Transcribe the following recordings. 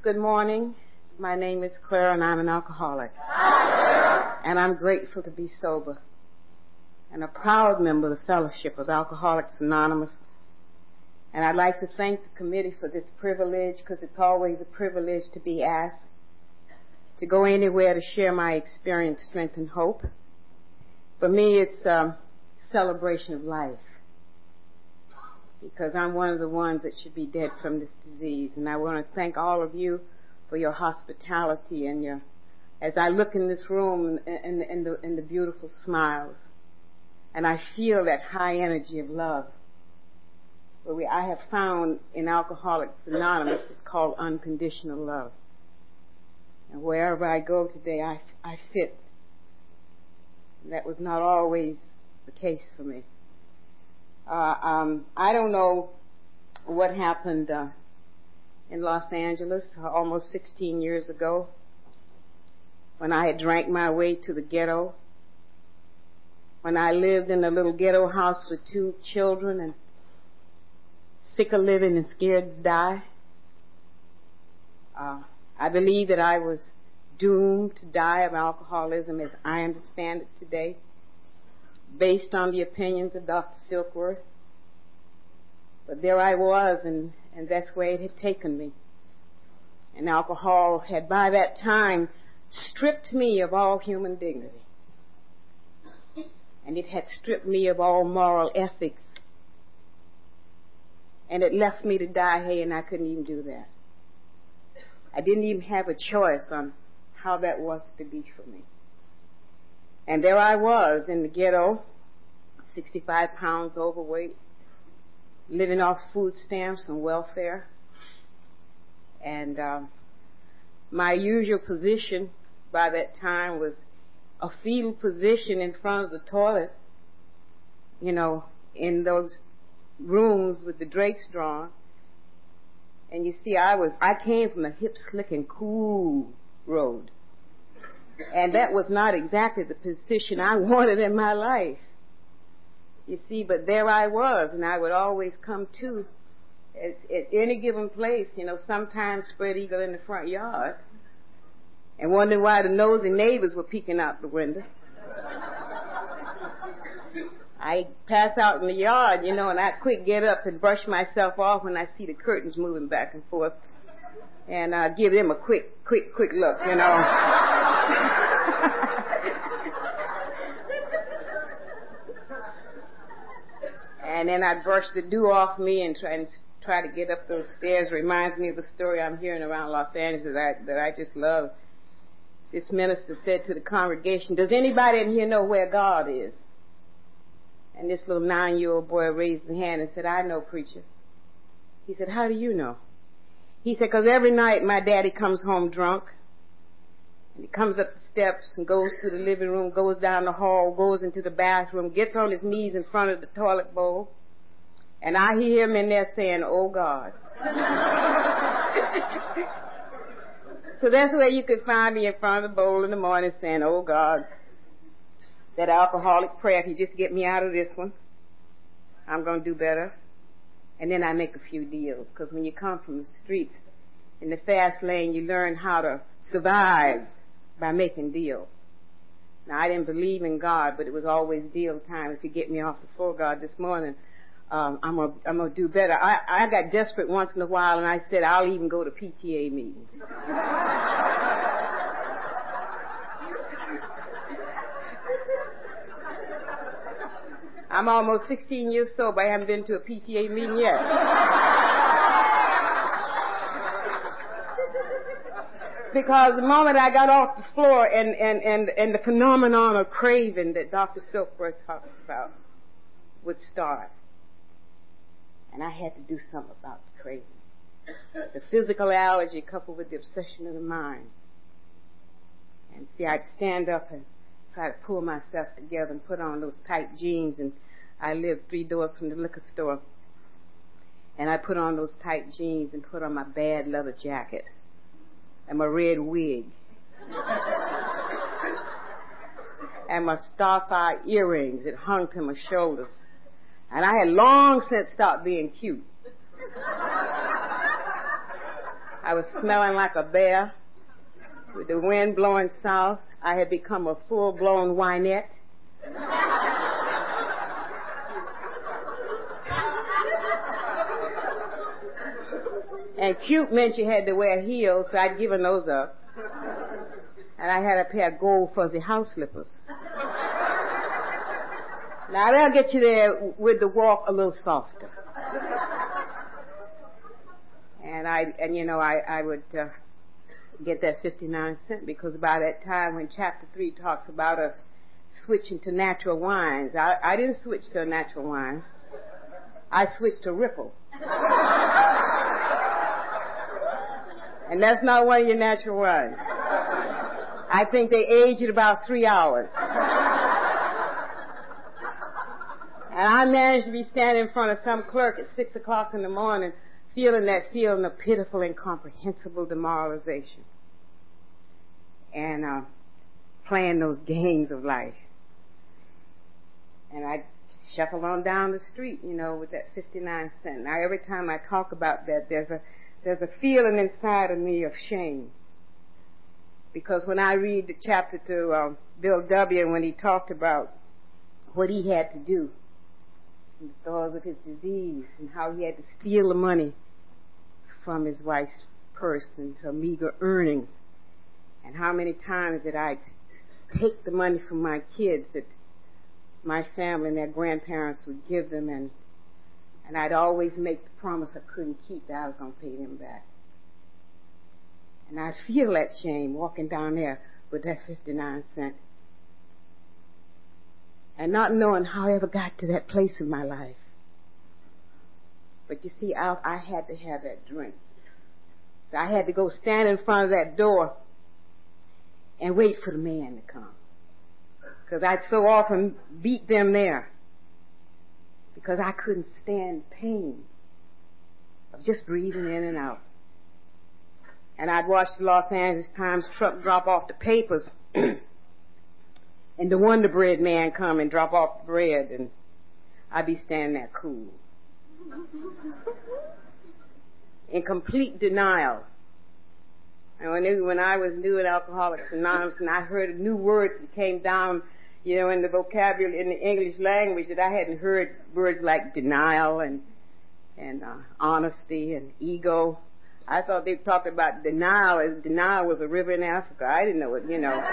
Good morning. My name is Claire, and I'm an alcoholic. And I'm grateful to be sober and a proud member of the Fellowship of Alcoholics Anonymous. And I'd like to thank the committee for this privilege, because it's always a privilege to be asked to go anywhere to share my experience, strength, and hope. For me, it's a celebration of life, because I'm one of the ones that should be dead from this disease. And I want to thank all of you for your hospitality and your, as I look in this room and the beautiful smiles, and I feel that high energy of love. I have found in Alcoholics Anonymous, it's called unconditional love. And wherever I go today, I fit. That was not always the case for me. I don't know what happened in Los Angeles almost 16 years ago, when I had drank my way to the ghetto, when I lived in a little ghetto house with 2 children and sick of living and scared to die. I believe that I was doomed to die of alcoholism as I understand it today, based on the opinions of Dr. Silkworth. But there I was, and that's where it had taken me. And alcohol had by that time stripped me of all human dignity. And it had stripped me of all moral ethics. And it left me to die, and I couldn't even do that. I didn't even have a choice on how that was to be for me. And there I was in the ghetto, 65 pounds overweight, living off food stamps and welfare. And my usual position by that time was a fetal position in front of the toilet, you know, in those rooms with the drapes drawn. And you see, I came from a hip, slick, and cool road. And that was not exactly the position I wanted in my life. You see, but there I was, and I would always come to at any given place, you know, sometimes spread eagle in the front yard, and wondering why the nosy neighbors were peeking out the window. I pass out in the yard, you know, and I quick get up and brush myself off when I see the curtains moving back and forth, and give them a quick look, you know. And then I'd brush the dew off me and try to get up those stairs. Reminds me of a story I'm hearing around Los Angeles that I just love. This minister said to the congregation, "Does anybody in here know where God is?" And this little 9-year-old boy raised his hand and said, "I know, preacher." He said, "How do you know?" He said, "'Cause every night my daddy comes home drunk. And he comes up the steps and goes through the living room, goes down the hall, goes into the bathroom, gets on his knees in front of the toilet bowl. And I hear him in there saying, 'Oh, God.'" So that's where you could find me in front of the bowl in the morning saying, "Oh, God." That alcoholic prayer, if you just get me out of this one, I'm going to do better. And then I make a few deals, because when you come from the streets, in the fast lane, you learn how to survive by making deals. Now, I didn't believe in God, but it was always deal time. If you get me off the floor, God, this morning, I'm gonna do better. I got desperate once in a while, and I said, I'll even go to PTA meetings. I'm almost 16 years sober. I haven't been to a PTA meeting yet. Because the moment I got off the floor and the phenomenon of craving that Dr. Silkworth talks about would start. And I had to do something about the craving. The physical allergy coupled with the obsession of the mind. And see, I'd stand up and try to pull myself together and put on those tight jeans, and I lived 3 doors from the liquor store. And I put on those tight jeans and put on my bad leather jacket and my red wig and my starfire earrings that hung to my shoulders. And I had long since stopped being cute. I was smelling like a bear with the wind blowing south. I had become a full-blown whinette. And cute meant you had to wear heels, so I'd given those up. And I had a pair of gold fuzzy house slippers. Now they'll get you there with the walk a little softer. And I would get that 59 cents because by that time when chapter 3 talks about us switching to natural wines, I didn't switch to a natural wine. I switched to Ripple. And that's not one of your natural wines. I think they age at about 3 hours. And I managed to be standing in front of some clerk at 6 o'clock in the morning feeling that feeling of pitiful, incomprehensible demoralization. And playing those games of life. And I'd shuffle on down the street, with that 59 cents. Now every time I talk about that, there's a feeling inside of me of shame. Because when I read the chapter to Bill W., when he talked about what he had to do, in the throes of his disease, and how he had to steal the money from his wife's purse and her meager earnings, and how many times that I'd take the money from my kids that my family and their grandparents would give them, and I'd always make the promise I couldn't keep, that I was going to pay them back. And I feel that shame walking down there with that 59 cents. And not knowing how I ever got to that place in my life. But you see, I had to have that drink. So I had to go stand in front of that door and wait for the man to come. Because I'd so often beat them there. Because I couldn't stand pain of just breathing in and out. And I'd watch the Los Angeles Times truck drop off the papers and the Wonder Bread man come and drop off the bread, and I'd be standing there cool. In complete denial. And when I was new in Alcoholics Anonymous and I heard a new word that came down, in the vocabulary, in the English language, that I hadn't heard words like denial and honesty and ego. I thought they talked about denial as denial was a river in Africa. I didn't know it,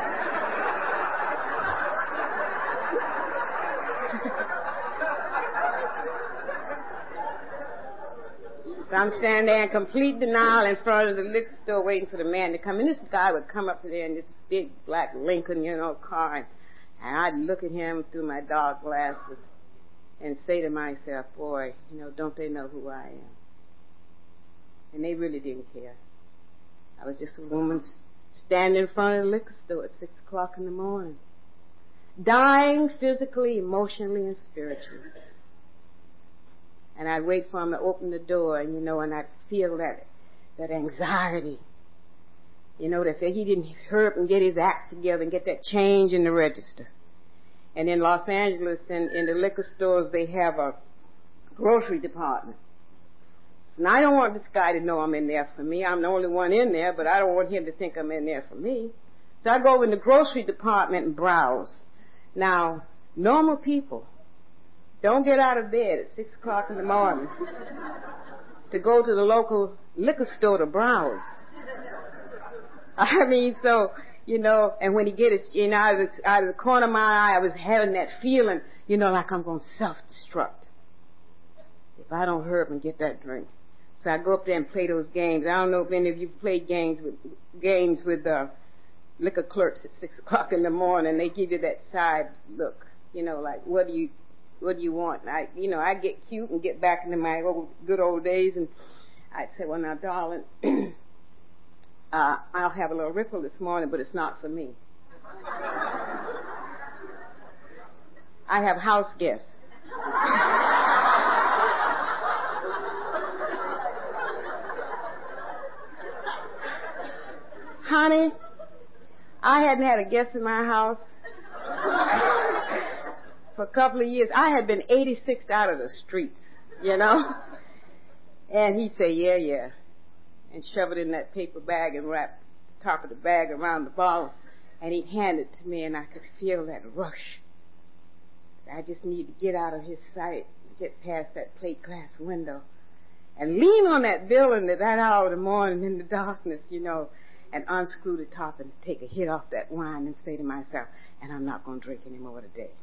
So I'm standing there in complete denial in front of the liquor store waiting for the man to come. And this guy would come up there in this big black Lincoln, car. And I'd look at him through my dark glasses and say to myself, boy, don't they know who I am? And they really didn't care. I was just a woman standing in front of the liquor store at 6 o'clock in the morning. Dying physically, emotionally, and spiritually. And I'd wait for him to open the door, and I'd feel that anxiety. That he didn't hurry up and get his act together and get that change in the register. And in Los Angeles, in the liquor stores, they have a grocery department. So now I don't want this guy to know I'm in there for me. I'm the only one in there, but I don't want him to think I'm in there for me. So I go in the grocery department and browse. Now, normal people don't get out of bed at 6 o'clock in the morning to go to the local liquor store to browse. And when he get his, out of the corner of my eye, I was having that feeling, like I'm going to self-destruct if I don't hurry up and get that drink. So I go up there and play those games. I don't know if any of you played games with liquor clerks at 6 o'clock in the morning. They give you that side look, like what do you want? And I get cute and get back into my good old days, and I'd say, well, now, darling, I'll have a little Ripple this morning, but it's not for me. I have house guests. Honey, I hadn't had a guest in my house for a couple of years. I had been 86 out of the streets, And he'd say, yeah. and shove it in that paper bag and wrap the top of the bag around the bottle, and he'd hand it to me, and I could feel that rush. I just need to get out of his sight, get past that plate glass window, and lean on that building at that hour of the morning in the darkness, and unscrew the top and take a hit off that wine and say to myself, and I'm not going to drink any more today.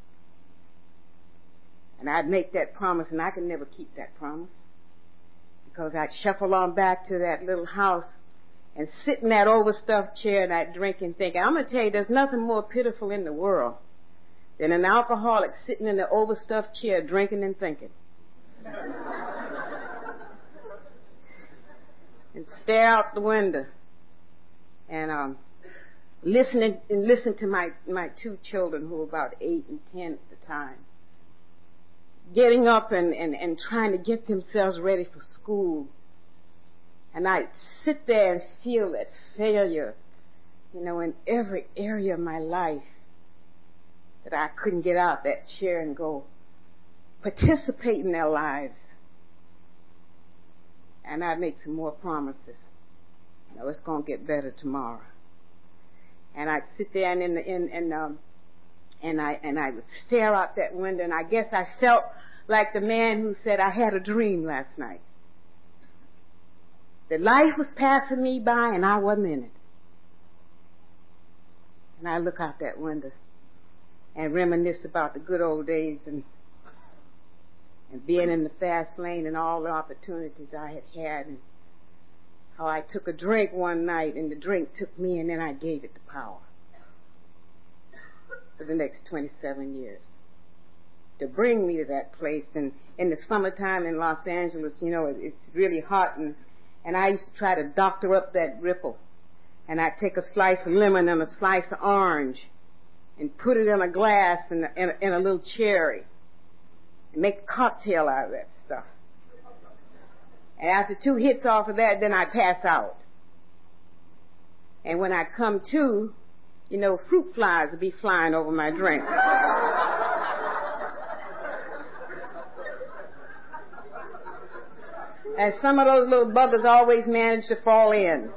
And I'd make that promise, and I could never keep that promise, because I'd shuffle on back to that little house and sit in that overstuffed chair and I'd drink and think. I'm going to tell you, there's nothing more pitiful in the world than an alcoholic sitting in the overstuffed chair drinking and thinking. And stare out the window and listen to my two children, who were about 8 and 10 at the time, getting up and trying to get themselves ready for school. And I'd sit there and feel that failure, in every area of my life, that I couldn't get out that chair and go participate in their lives. And I'd make some more promises. It's going to get better tomorrow. And I'd sit there and I would stare out that window, and I guess I felt like the man who said, I had a dream last night. That life was passing me by and I wasn't in it. And I look out that window and reminisce about the good old days and being in the fast lane and all the opportunities I had had, and how I took a drink one night and the drink took me, and then I gave it the power for the next 27 years to bring me to that place. And in the summertime in Los Angeles, it's really hot, and I used to try to doctor up that ripple, and I'd take a slice of lemon and a slice of orange and put it in a glass and a little cherry and make a cocktail out of that stuff. And after 2 hits off of that, then I pass out. And when I come to, fruit flies would be flying over my drink. And some of those little buggers always manage to fall in.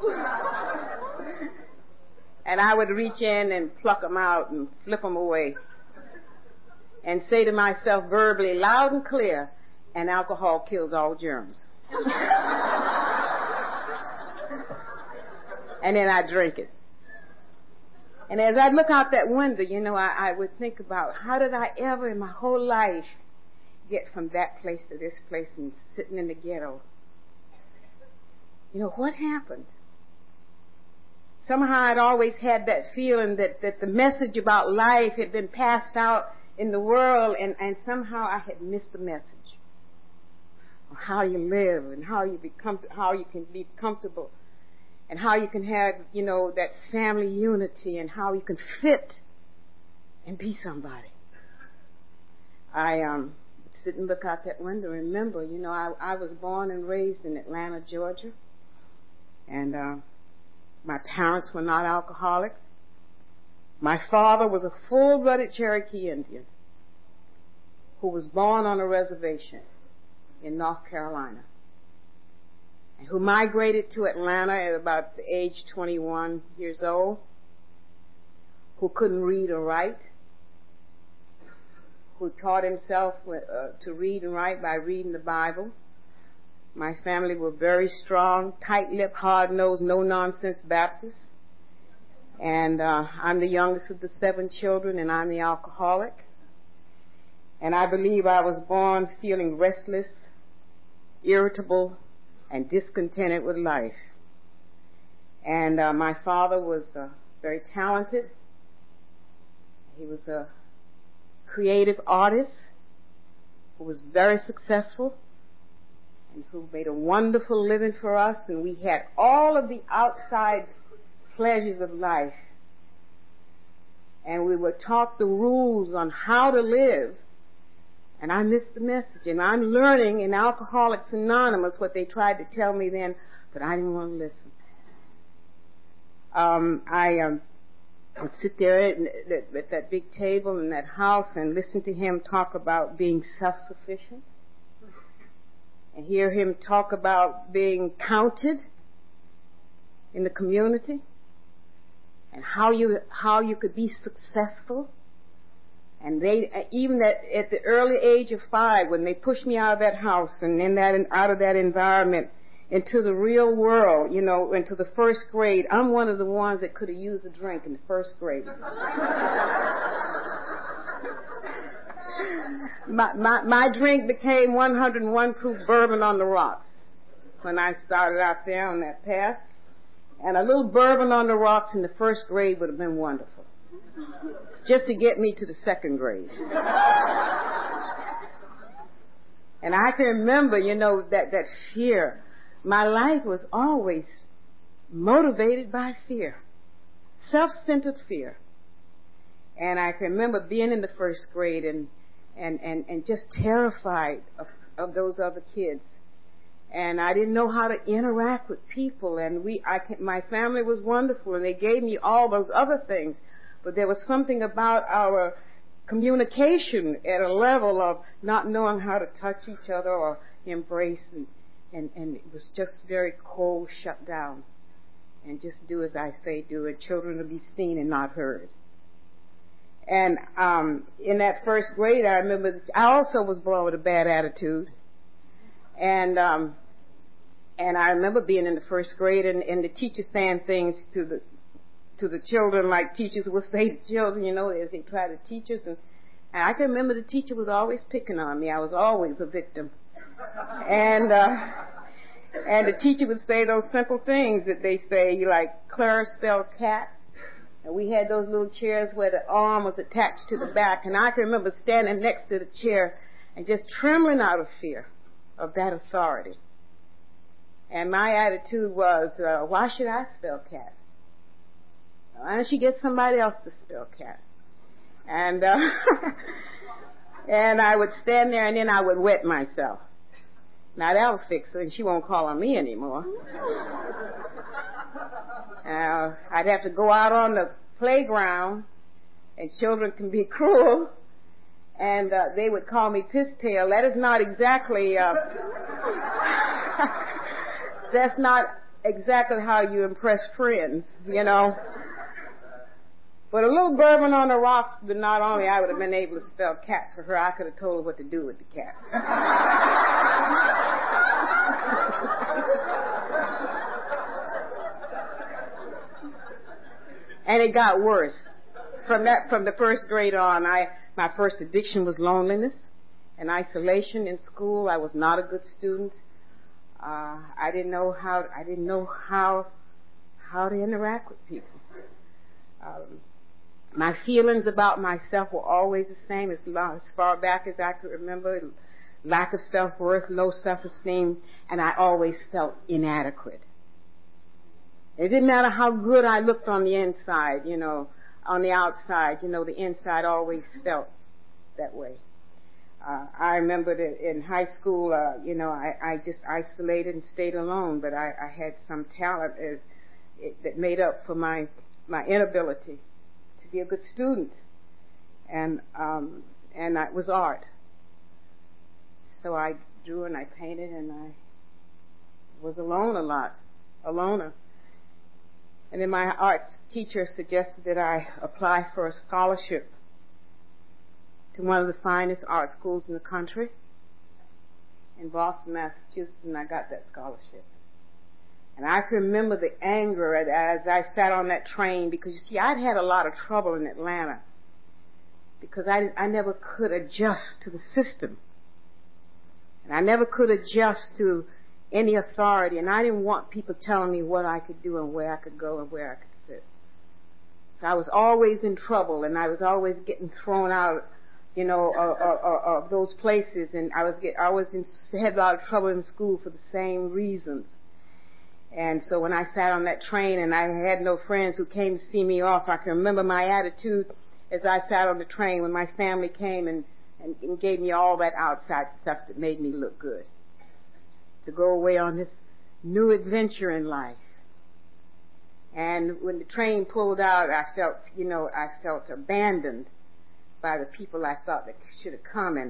And I would reach in and pluck them out and flip them away and say to myself verbally, loud and clear, and alcohol kills all germs. And then I drink it. And as I look out that window, I would think about, how did I ever in my whole life get from that place to this place and sitting in the ghetto? What happened? Somehow I'd always had that feeling that the message about life had been passed out in the world, and somehow I had missed the message of how you live and how you can be comfortable, and how you can have, that family unity, and how you can fit and be somebody. I sit and look out that window and remember, I was born and raised in Atlanta, Georgia, and my parents were not alcoholics. My father was a full-blooded Cherokee Indian who was born on a reservation in North Carolina, and who migrated to Atlanta at about the age 21 years old, who couldn't read or write, who taught himself to read and write by reading the Bible. My family were very strong, tight-lipped, hard-nosed, no-nonsense Baptists. And I'm the youngest of the 7 children, and I'm the alcoholic. And I believe I was born feeling restless, irritable, and discontented with life. And my father was very talented. He was a creative artist who was very successful and who made a wonderful living for us, and we had all of the outside pleasures of life. And we were taught the rules on how to live, and I missed the message. And I'm learning in Alcoholics Anonymous what they tried to tell me then, but I didn't want to listen. I would sit there at that big table in that house and listen to him talk about being self-sufficient, and hear him talk about being counted in the community and how you could be successful. And they, even at the early age of 5, when they pushed me out of that house and out of that environment into the real world, into the first grade, I'm one of the ones that could have used a drink in the first grade. My drink became 101 proof bourbon on the rocks when I started out there on that path. And a little bourbon on the rocks in the first grade would have been wonderful, just to get me to the second grade. And I can remember, that fear. My life was always motivated by fear, self-centered fear. And I can remember being in the first grade and just terrified of those other kids. And I didn't know how to interact with people. And my family was wonderful, and they gave me all those other things. But there was something about our communication at a level of not knowing how to touch each other or embrace, and it was just very cold, shut down. And just do as I say, do it. Children to be seen and not heard. And in that first grade, I remember I also was born with a bad attitude. And I remember being in the first grade and the teacher saying things to the children like teachers would say to children, as they try to teach us. And I can remember the teacher was always picking on me. I was always a victim. And the teacher would say those simple things that they say, like Clara spelled cat. And we had those little chairs where the arm was attached to the back. And I can remember standing next to the chair and just trembling out of fear of that authority. And my attitude was, why should I spell cat? Why don't you get somebody else to spell cat? And and I would stand there and then I would wet myself. Now that'll fix it, and she won't call on me anymore. I'd have to go out on the playground, and children can be cruel, and they would call me Pisstail. That is not exactly, that's not exactly how you impress friends, But a little bourbon on the rocks, but not only I would have been able to spell cat for her, I could have told her what to do with the cat. And it got worse. From the first grade on, my first addiction was loneliness and isolation in school. I was not a good student. I didn't know how to interact with people. My feelings about myself were always the same as far back as I could remember. Lack of self-worth, low self-esteem, and I always felt inadequate. It didn't matter how good I looked on the inside, on the outside, the inside always felt that way. I remember that in high school, I just isolated and stayed alone, but I had some talent that made up for my inability to be a good student, and that was art. So I drew and I painted, and I was alone a lot, a loner. And then my arts teacher suggested that I apply for a scholarship to one of the finest art schools in the country in Boston, Massachusetts, and I got that scholarship. And I can remember the anger as I sat on that train, because you see, I'd had a lot of trouble in Atlanta because I never could adjust to the system. And I never could adjust to any authority, and I didn't want people telling me what I could do and where I could go and where I could sit. So I was always in trouble, and I was always getting thrown out, of those places, and I had a lot of trouble in school for the same reasons. And so when I sat on that train and I had no friends who came to see me off, I can remember my attitude as I sat on the train when my family came and gave me all that outside stuff that made me look good, to go away on this new adventure in life. And when the train pulled out, I felt abandoned by the people I thought that should have come,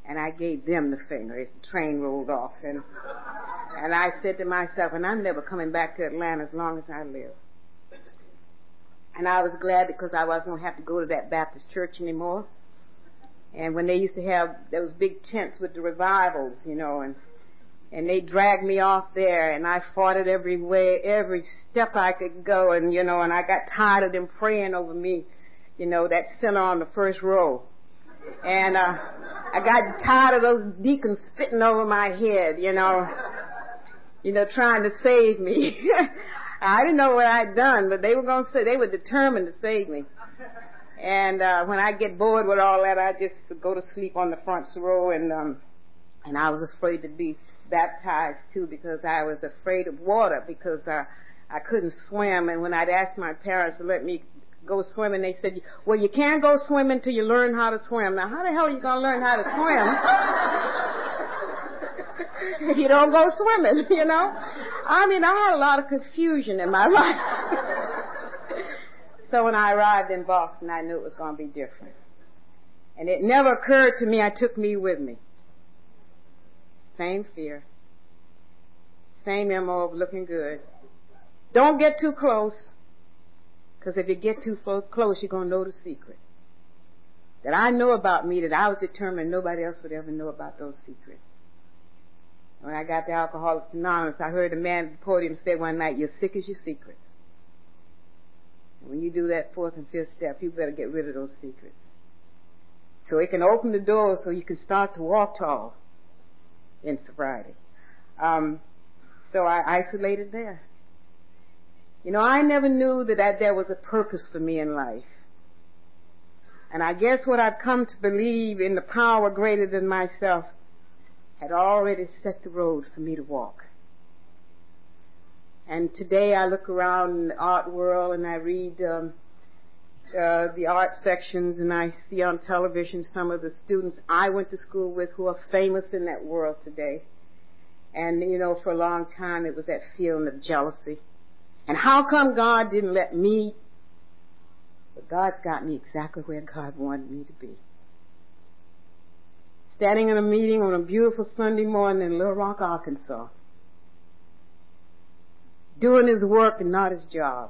And I gave them the finger as the train rolled off. And I said to myself, and I'm never coming back to Atlanta as long as I live. And I was glad because I wasn't going to have to go to that Baptist church anymore. And when they used to have those big tents with the revivals, and they dragged me off there, and I fought it every way, every step I could go, and I got tired of them praying over me, that sinner on the first row. And I got tired of those deacons spitting over my head, trying to save me. I didn't know what I'd done, but they were determined to save me. And when I get bored with all that, I just go to sleep on the front row, and I was afraid to be baptized too, because I was afraid of water, because I couldn't swim. And when I'd asked my parents to let me go swimming, they said, well, you can't go swimming till you learn how to swim. Now, how the hell are you going to learn how to swim if you don't go swimming, I mean, I had a lot of confusion in my life. So when I arrived in Boston, I knew it was going to be different. And it never occurred to me I took me with me. Same fear. Same MO of looking good. Don't get too close. Because if you get too close, you're going to know the secret. That I know about me, that I was determined nobody else would ever know about those secrets. When I got to Alcoholics Anonymous, I heard a man at the podium say one night, you're sick as your secrets. And when you do that fourth and fifth step, you better get rid of those secrets. So it can open the door so you can start to walk tall in sobriety. So I isolated there. I never knew that there was a purpose for me in life. And I guess what I've come to believe in the power greater than myself had already set the road for me to walk. And today I look around in the art world and I read the art sections, and I see on television some of the students I went to school with who are famous in that world today. And, for a long time it was that feeling of jealousy. And how come God didn't let me? But God's got me exactly where God wanted me to be. Standing in a meeting on a beautiful Sunday morning in Little Rock, Arkansas. Doing his work and not his job.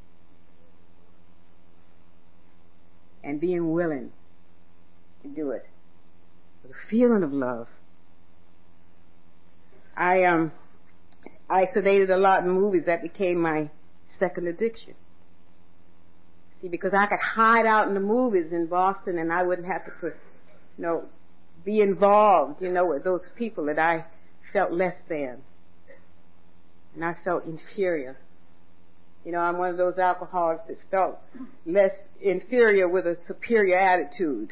And being willing to do it. With a feeling of love. I isolated a lot in movies. That became my second addiction. See, because I could hide out in the movies in Boston and I wouldn't have to be involved, with those people that I felt less than. And I felt inferior. I'm one of those alcoholics that felt less inferior with a superior attitude.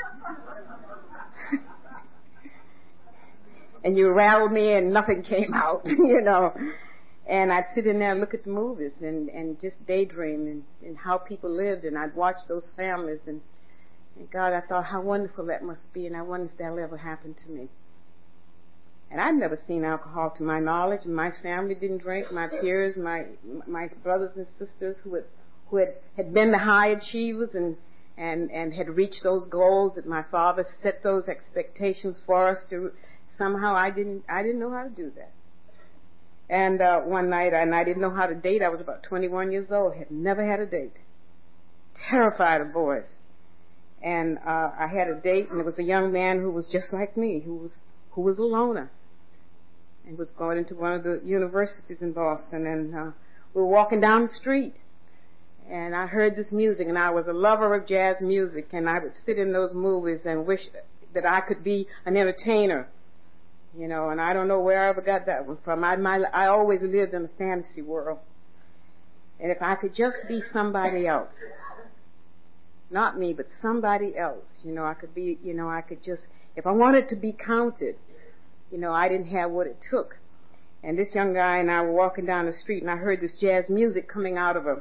And you rattled me and nothing came out, And I'd sit in there and look at the movies and just daydream and how people lived, and I'd watch those families, and God, I thought how wonderful that must be, and I wonder if that'll ever happen to me. And I'd never seen alcohol to my knowledge, and my family didn't drink. My peers, my brothers and sisters who had been the high achievers and had reached those goals that my father set those expectations for us to. Somehow I didn't know how to do that. And one night, and I didn't know how to date. I was about 21 years old, had never had a date, terrified of boys. And I had a date, and it was a young man who was just like me, who was a loner, and was going into one of the universities in Boston. And we were walking down the street, and I heard this music, and I was a lover of jazz music, and I would sit in those movies and wish that I could be an entertainer. And I don't know where I ever got that one from. I always lived in a fantasy world. And if I could just be somebody else, not me, but somebody else, I could be, I could just, if I wanted to be counted, I didn't have what it took. And this young guy and I were walking down the street, and I heard this jazz music coming out of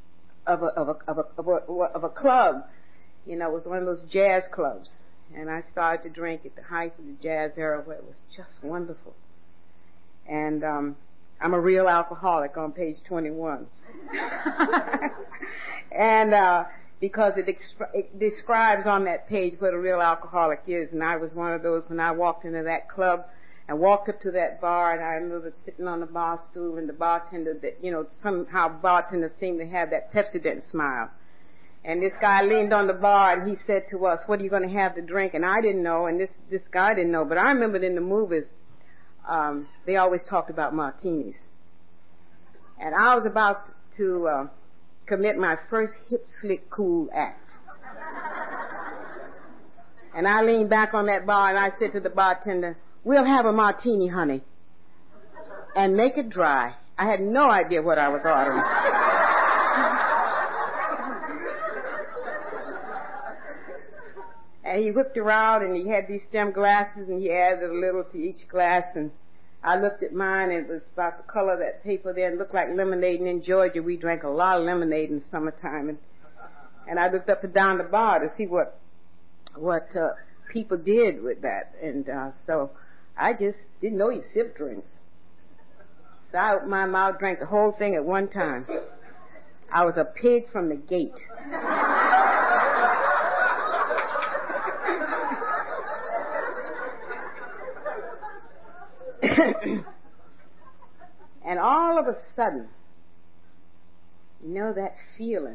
a club. It was one of those jazz clubs. And I started to drink at the height of the jazz era, where it was just wonderful. And I'm a real alcoholic on page 21. And because it describes on that page what a real alcoholic is. And I was one of those when I walked into that club and walked up to that bar, and I remember sitting on the bar stool, and the bartender, somehow bartenders seem to have that Pepsodent smile. And this guy leaned on the bar, and he said to us, "What are you going to have to drink?" And I didn't know, and this guy didn't know, but I remembered in the movies, they always talked about martinis. And I was about to commit my first hip, slick, cool act. And I leaned back on that bar, and I said to the bartender, "We'll have a martini, honey, and make it dry." I had no idea what I was ordering. And he whipped around, and he had these stem glasses, and he added a little to each glass, and I looked at mine, and it was about the color of that paper there. It looked like lemonade, and in Georgia we drank a lot of lemonade in the summertime. And I looked up and down the bar to see what people did with that. And so I just didn't know you sip drinks. So I opened my mouth, drank the whole thing at one time. I was a pig from the gate. And all of a sudden, that feeling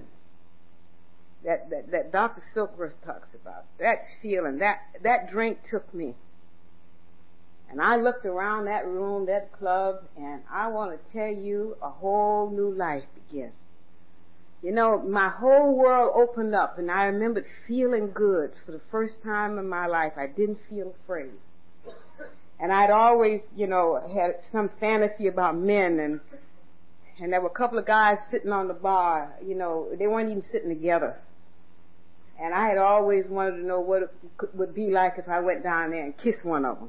that Dr. Silkworth talks about, that feeling, that drink took me. And I looked around that room, that club, and I want to tell you, a whole new life began. My whole world opened up, and I remembered feeling good for the first time in my life. I didn't feel afraid. And I'd always, had some fantasy about men, and there were a couple of guys sitting on the bar, they weren't even sitting together. And I had always wanted to know what it would be like if I went down there and kissed one of them.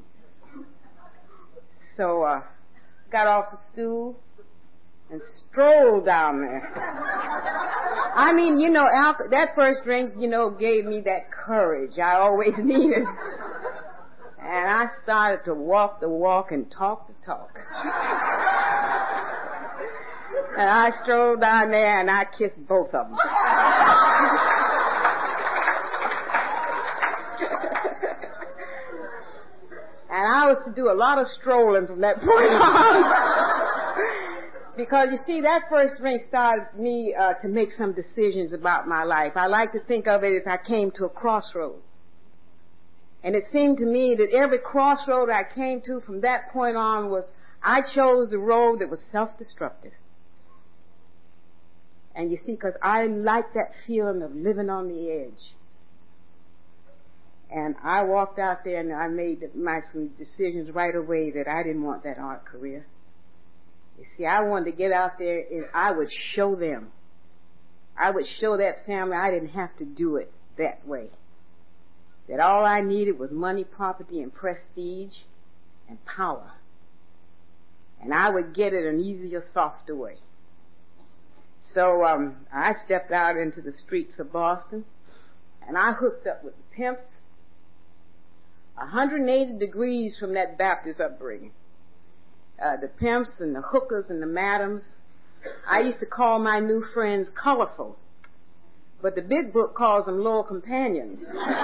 So, got off the stool and strolled down there. I mean, that first drink, gave me that courage I always needed. And I started to walk the walk and talk the talk. And I strolled down there and I kissed both of them. And I was to do a lot of strolling from that point on. Because you see, that first drink started me to make some decisions about my life. I like to think of it as I came to a crossroad. And it seemed to me that every crossroad I came to from that point on I chose the road that was self-destructive. And you see, because I like that feeling of living on the edge. And I walked out there and I made some decisions right away that I didn't want that art career. You see, I wanted to get out there and I would show them. I would show that family I didn't have to do it that way. That all I needed was money, property, and prestige and power. And I would get it an easier, softer way. So I stepped out into the streets of Boston, and I hooked up with the pimps, 180 degrees from that Baptist upbringing. The pimps and the hookers and the madams. I used to call my new friends colorful, but the big book calls them loyal companions.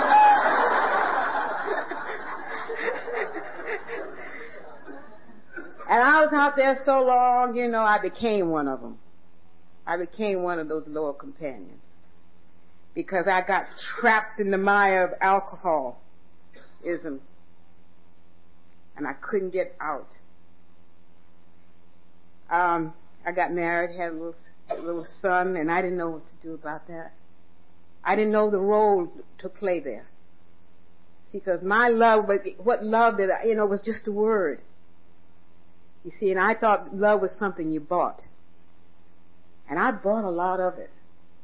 And I was out there so long, I became one of them. I became one of those loyal companions. Because I got trapped in the mire of alcoholism. And I couldn't get out. I got married, had a little son, and I didn't know what to do about that. I didn't know the role to play there. See, because my love, what love did I, was just a word. You see, and I thought love was something you bought. And I bought a lot of it.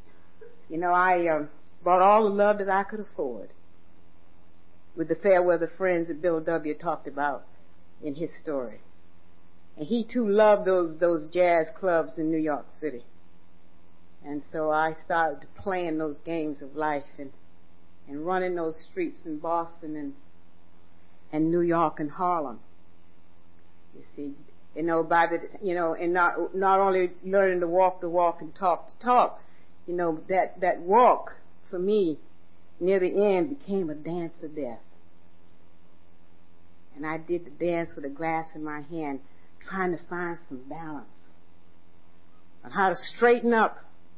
I bought all the love that I could afford with the fair weather friends that Bill W. talked about in his story. And he too loved those jazz clubs in New York City. And so I started playing those games of life and running those streets in Boston and New York and Harlem. You see, and not only learning to walk the walk and talk the talk, that walk for me, near the end, became a dance of death. And I did the dance with a glass in my hand, trying to find some balance on how to straighten up,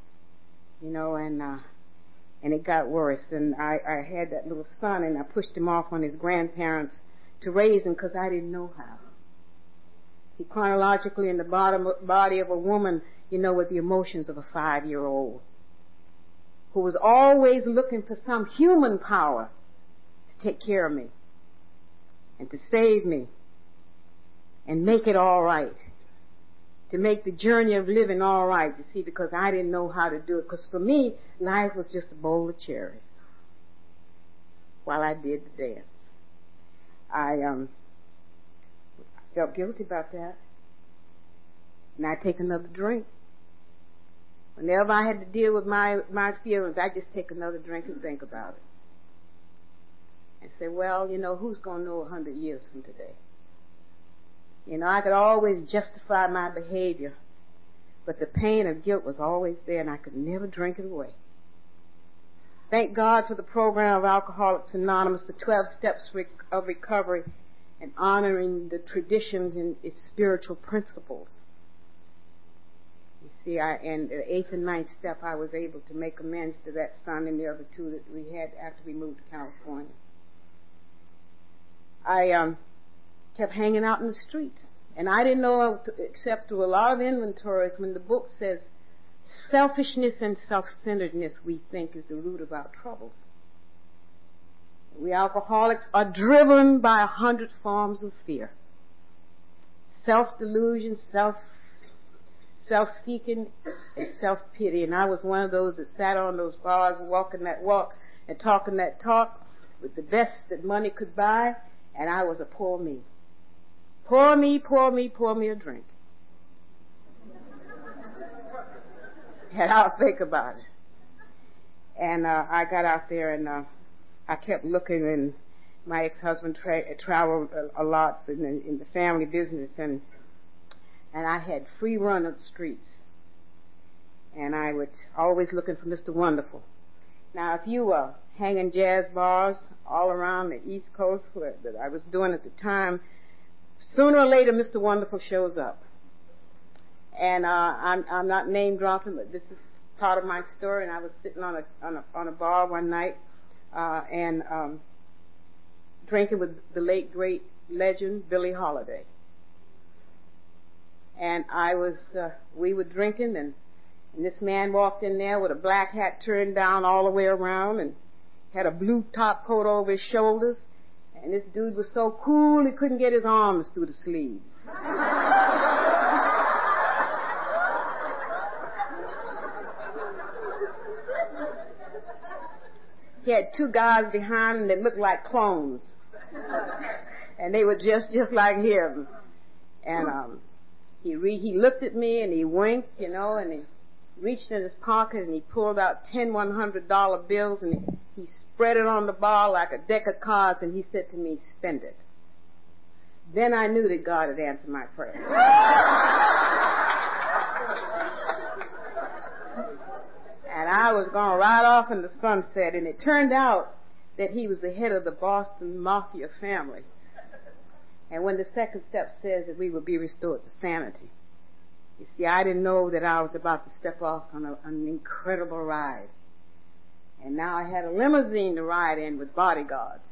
and it got worse. And I had that little son, and I pushed him off on his grandparents to raise him because I didn't know how. See, chronologically, in the body of a woman, with the emotions of a 5-year-old who was always looking for some human power to take care of me and to save me and make it all right, to make the journey of living all right, you see, because I didn't know how to do it. Because for me, life was just a bowl of cherries while I did the dance. I felt guilty about that. And I'd take another drink. Whenever I had to deal with my feelings, I'd just take another drink and think about it. And say, well, who's going to know 100 years from today? I could always justify my behavior, but the pain of guilt was always there, and I could never drink it away. Thank God for the program of Alcoholics Anonymous, the 12 steps of recovery, and honoring the traditions and its spiritual principles. You see, in the 8th and 9th step, I was able to make amends to that son and the other 2 that we had after we moved to California. I kept hanging out in the streets. And I didn't know, except through a lot of inventories, when the book says selfishness and self-centeredness, we think, is the root of our troubles. We alcoholics are driven by 100 forms of fear. Self-delusion, self-seeking, and self-pity. And I was one of those that sat on those bars, walking that walk and talking that talk with the best that money could buy, and I was a poor me. Pour me a drink. And I'll think about it. And I got out there, and I kept looking, and my ex-husband traveled a lot in the family business, and I had free run of the streets. And I was always looking for Mr. Wonderful. Now, if you were hanging jazz bars all around the East Coast that I was doing at the time, sooner or later, Mr. Wonderful shows up. And I'm not name dropping, but this is part of my story. And I was sitting on a bar one night and drinking with the late great legend Billie Holiday. And we were drinking, and this man walked in there with a black hat turned down all the way around, and had a blue top coat over his shoulders. And this dude was so cool, he couldn't get his arms through the sleeves. He had 2 guys behind him that looked like clones. And they were just like him. And he looked at me and he winked, and he reached in his pocket and he pulled out 10 $100 bills and he spread it on the bar like a deck of cards, and he said to me, "Spend it." Then I knew that God had answered my prayer. And I was going right off in the sunset, and it turned out that he was the head of the Boston Mafia family. And when the second step says that we will be restored to sanity, you see, I didn't know that I was about to step off on an incredible ride. And now I had a limousine to ride in with bodyguards.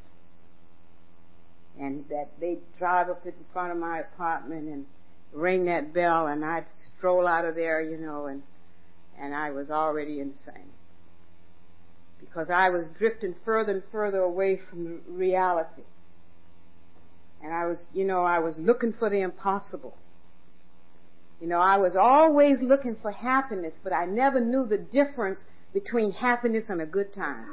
And that they'd drive up in front of my apartment and ring that bell, and I'd stroll out of there, and I was already insane. Because I was drifting further and further away from reality. And I was looking for the impossible. I was always looking for happiness, but I never knew the difference between happiness and a good time.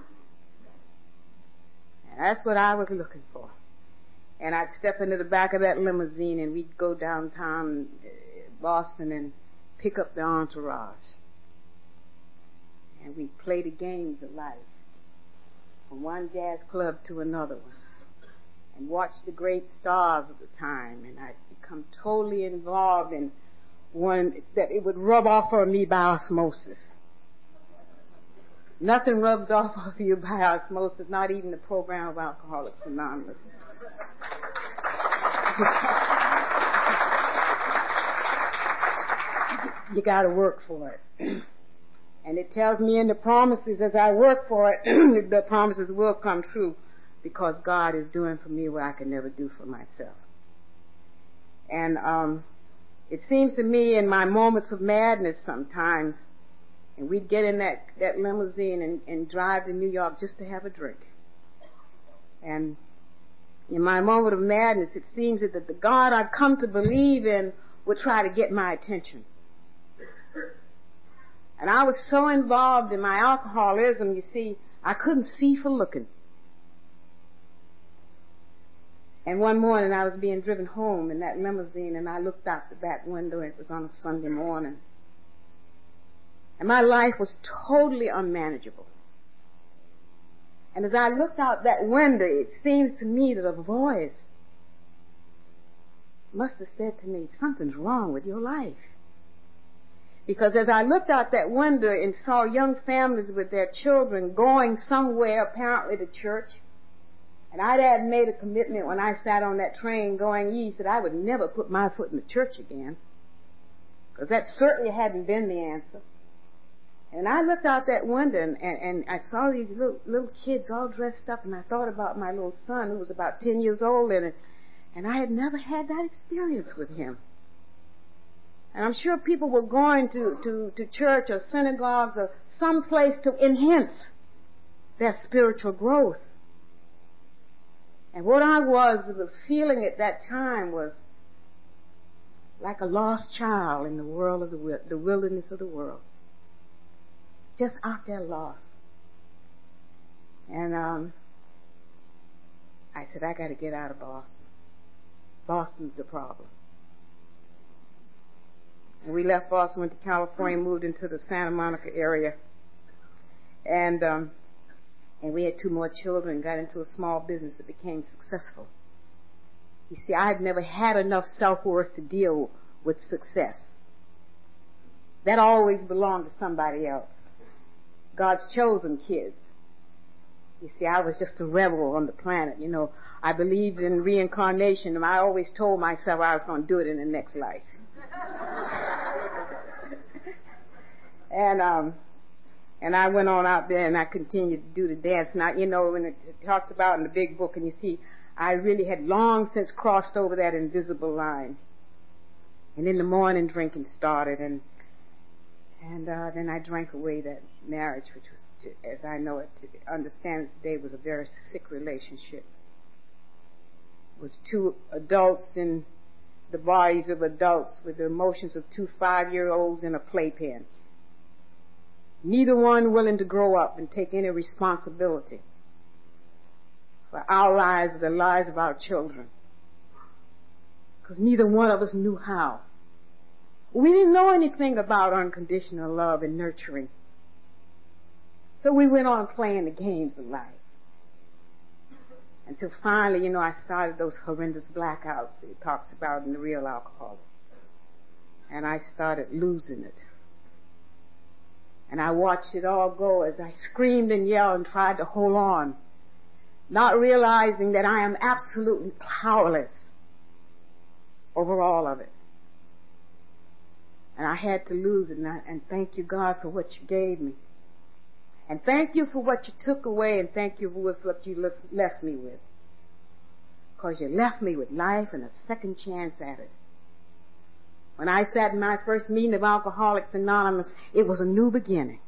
And that's what I was looking for. And I'd step into the back of that limousine, and we'd go downtown Boston and pick up the entourage. And we'd play the games of life, from one jazz club to another one, and watch the great stars of the time. And I'd become totally involved in one that it would rub off on me by osmosis. Nothing rubs off of you by osmosis, not even the program of Alcoholics Anonymous. You got to work for it. And it tells me in the promises, as I work for it, the promises will come true because God is doing for me what I can never do for myself. And it seems to me in my moments of madness sometimes, and we'd get in that limousine and drive to New York just to have a drink. And in my moment of madness, it seems that the God I've come to believe in would try to get my attention. And I was so involved in my alcoholism, you see, I couldn't see for looking. And one morning I was being driven home in that limousine, and I looked out the back window, and it was on a Sunday morning. And my life was totally unmanageable. And as I looked out that window, it seems to me that a voice must have said to me, something's wrong with your life. Because as I looked out that window and saw young families with their children going somewhere, apparently to church, and I had made a commitment when I sat on that train going east that I would never put my foot in the church again, because that certainly hadn't been the answer. And I looked out that window and I saw these little kids all dressed up, and I thought about my little son who was about 10 years old, and I had never had that experience with him. And I'm sure people were going to church or synagogues or some place to enhance their spiritual growth. And what I was feeling at that time was like a lost child in the world of the wilderness of the world. Just out there lost. And I said, I got to get out of Boston. Boston's the problem. And we left Boston, went to California, moved into the Santa Monica area. And we had 2 more children, got into a small business that became successful. You see, I had never had enough self-worth to deal with success. That always belonged to somebody else. God's chosen kids. You see, I was just a rebel on the planet. You know, I believed in reincarnation, and I always told myself I was going to do it in the next life. And I went on out there and I continued to do the dance. Now, you know, when it talks about in the big book, and you see, I really had long since crossed over that invisible line. And in the morning, drinking started, and then I drank away that marriage, which was, as I know it, understand it today, was a very sick relationship. It was 2 adults in the bodies of adults with the emotions of 2 5-year-olds in a playpen. Neither one willing to grow up and take any responsibility for our lives or the lives of our children. Because neither one of us knew how. We didn't know anything about unconditional love and nurturing. So we went on playing the games of life. Until finally, you know, I started those horrendous blackouts it talks about in The Real Alcoholic. And I started losing it. And I watched it all go as I screamed and yelled and tried to hold on, not realizing that I am absolutely powerless over all of it. And I had to lose it, and thank you, God, for what you gave me. And thank you for what you took away, and thank you for what you left me with. Because you left me with life and a second chance at it. When I sat in my first meeting of Alcoholics Anonymous, it was a new beginning.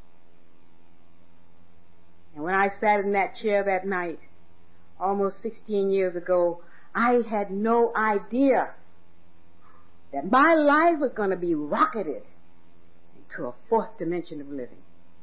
And when I sat in that chair that night, almost 16 years ago, I had no idea that my life was going to be rocketed into a 4th dimension of living.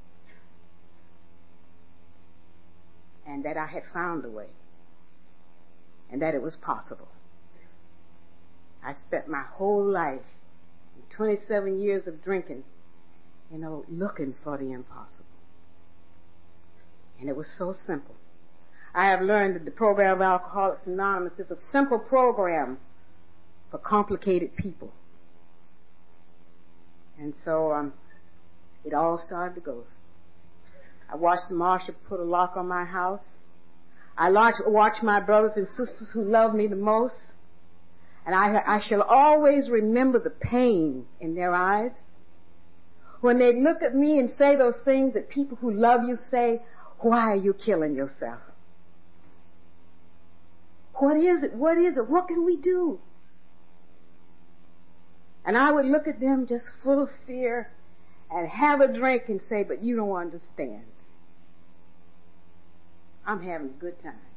And that I had found a way. And that it was possible. I spent my whole life, 27 years of drinking, you know, looking for the impossible. And it was so simple. I have learned that the program of Alcoholics Anonymous is a simple program for complicated people. And so it all started to go. I watched the marshal put a lock on my house. I watched my brothers and sisters who loved me the most. And I shall always remember the pain in their eyes when they look at me and say those things that people who love you say, why are you killing yourself? What is it? What is it? What can we do? And I would look at them just full of fear and have a drink and say, but you don't understand. I'm having a good time.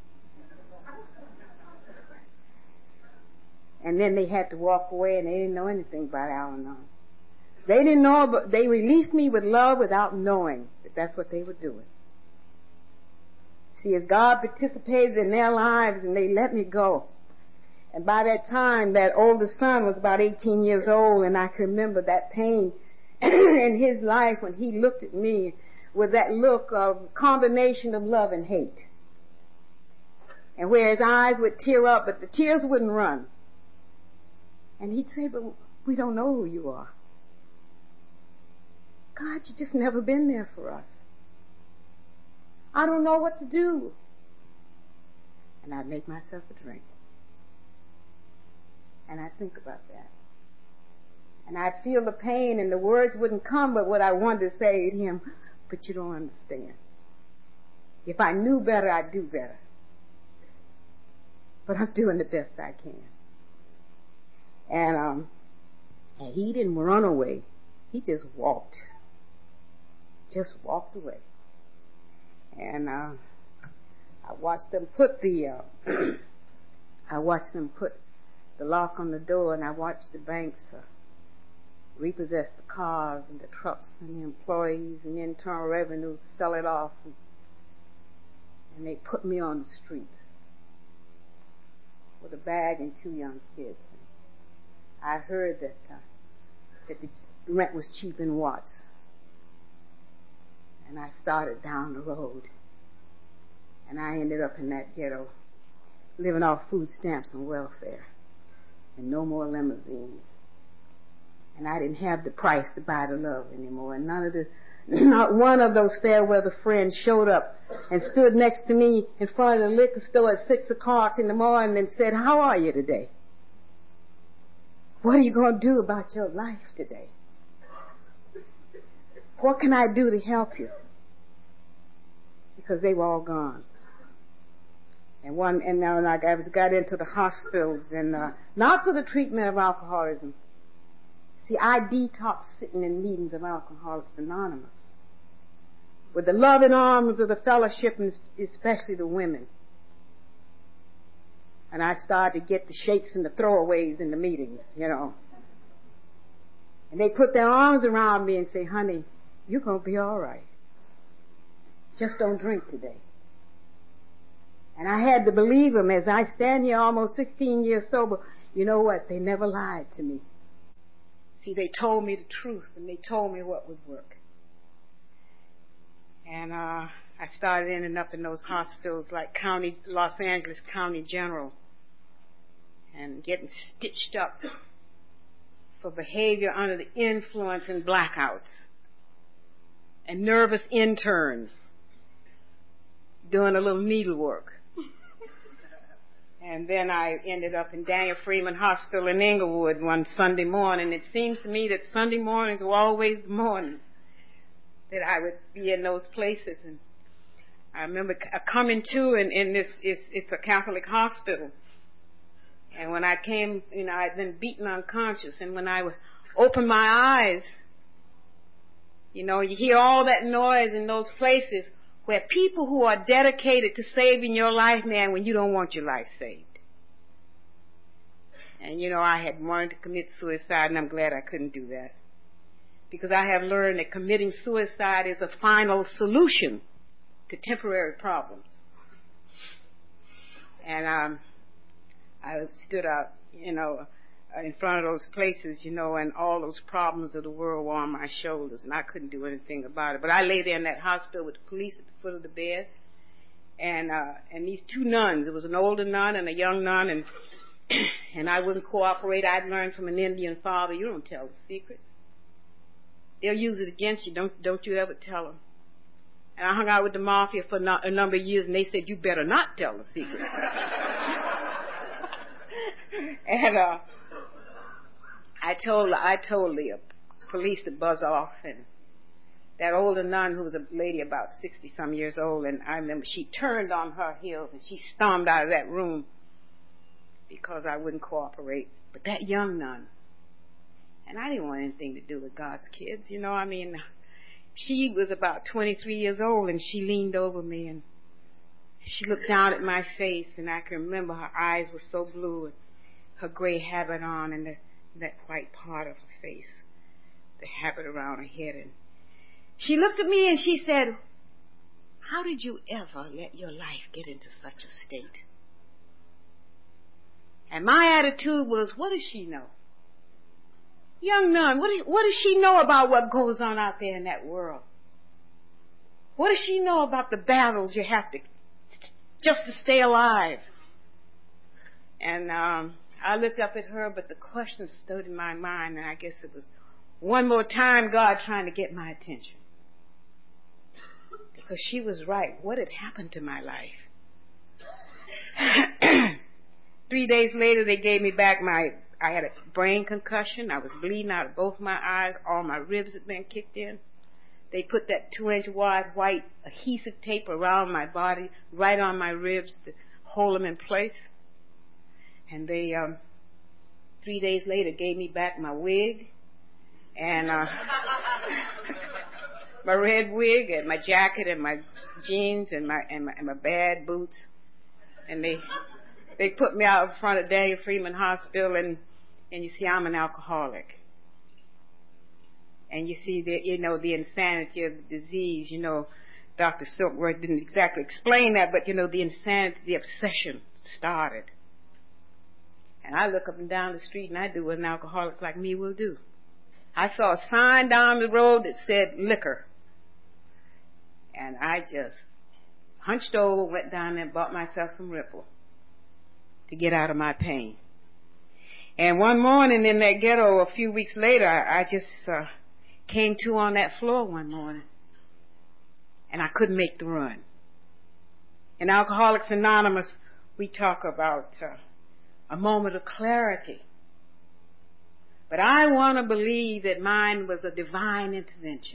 And then they had to walk away and they didn't know anything about Al-Anon. They didn't know, but they released me with love without knowing that that's what they were doing. See, as God participated in their lives and they let me go. And by that time, that oldest son was about 18 years old, and I can remember that pain in his life when he looked at me with that look of combination of love and hate. And where his eyes would tear up, but the tears wouldn't run. And he'd say, but we don't know who you are. God, you just never been there for us. I don't know what to do. And I'd make myself a drink. And I'd think about that. And I'd feel the pain and the words wouldn't come, but what I wanted to say to him, but you don't understand. If I knew better, I'd do better. But I'm doing the best I can. And he didn't run away. He just walked. Just walked away. And I watched them put the lock on the door, and I watched the banks repossess the cars and the trucks and the employees and the Internal Revenue sell it off, and they put me on the street with a bag and 2 young kids. I heard that the rent was cheap in Watts. And I started down the road. And I ended up in that ghetto, living off food stamps and welfare. And no more limousines. And I didn't have the price to buy the love anymore. And not one of those fair weather friends showed up and stood next to me in front of the liquor store at 6 o'clock in the morning and said, how are you today? What are you going to do about your life today? What can I do to help you? Because they were all gone. And now I got into the hospitals, and not for the treatment of alcoholism. See, I detoxed sitting in meetings of Alcoholics Anonymous with the loving arms of the fellowship, and especially the women. And I started to get the shakes and the throwaways in the meetings, you know. And they put their arms around me and say, honey, you're going to be all right. Just don't drink today. And I had to believe them as I stand here almost 16 years sober. You know what? They never lied to me. See, they told me the truth, and they told me what would work. And I started ending up in those hospitals like Los Angeles County General, and getting stitched up for behavior under the influence and blackouts, and nervous interns doing a little needlework. And then I ended up in Daniel Freeman Hospital in Inglewood one Sunday morning. It seems to me that Sunday mornings were always the mornings that I would be in those places. And I remember coming to in this, it's a Catholic hospital. And when I came, you know, I'd been beaten unconscious. And when I would open my eyes, you know, you hear all that noise in those places where people who are dedicated to saving your life, man, when you don't want your life saved. And, you know, I had wanted to commit suicide, and I'm glad I couldn't do that. Because I have learned that committing suicide is a final solution to temporary problems. And I stood up, you know, in front of those places, you know, and all those problems of the world were on my shoulders, and I couldn't do anything about it. But I lay there in that hospital with the police at the foot of the bed, and these 2 nuns. It was an older nun and a young nun, and I wouldn't cooperate. I'd learned from an Indian father, you don't tell the secrets. They'll use it against you. Don't you ever tell them. And I hung out with the mafia for a number of years, and they said, you better not tell the secrets. And I told the police to buzz off, and that older nun, who was a lady about 60-some years old, and I remember she turned on her heels and she stormed out of that room because I wouldn't cooperate. But that young nun, and I didn't want anything to do with God's kids, you know, I mean, she was about 23 years old, and she leaned over me and she looked down at my face, and I can remember her eyes were so blue, and her gray habit on, and that white part of her face, the habit around her head. And she looked at me and she said, how did you ever let your life get into such a state? And my attitude was, what does she know? Young nun, what does she know about what goes on out there in that world? What does she know about the battles you have to, just to stay alive? And I looked up at her, but the question stood in my mind, and I guess it was one more time God trying to get my attention. Because she was right. What had happened to my life? 3 days later, they gave me back I had a brain concussion. I was bleeding out of both my eyes. All my ribs had been kicked in. They put that 2-inch wide white adhesive tape around my body, right on my ribs to hold them in place. And they, 3 days later, gave me back my wig and my red wig and my jacket and my jeans and my bad boots. And they put me out in front of Daniel Freeman Hospital, and you see, I'm an alcoholic. And you see, the insanity of the disease. You know, Dr. Silkworth didn't exactly explain that, but, the insanity, the obsession started. And I look up and down the street, and I do what an alcoholic like me will do. I saw a sign down the road that said liquor. And I just hunched over, went down there and bought myself some Ripple to get out of my pain. And one morning in that ghetto, a few weeks later, I just came to on that floor one morning, and I couldn't make the run. In Alcoholics Anonymous, we talk about a moment of clarity. But I want to believe that mine was a divine intervention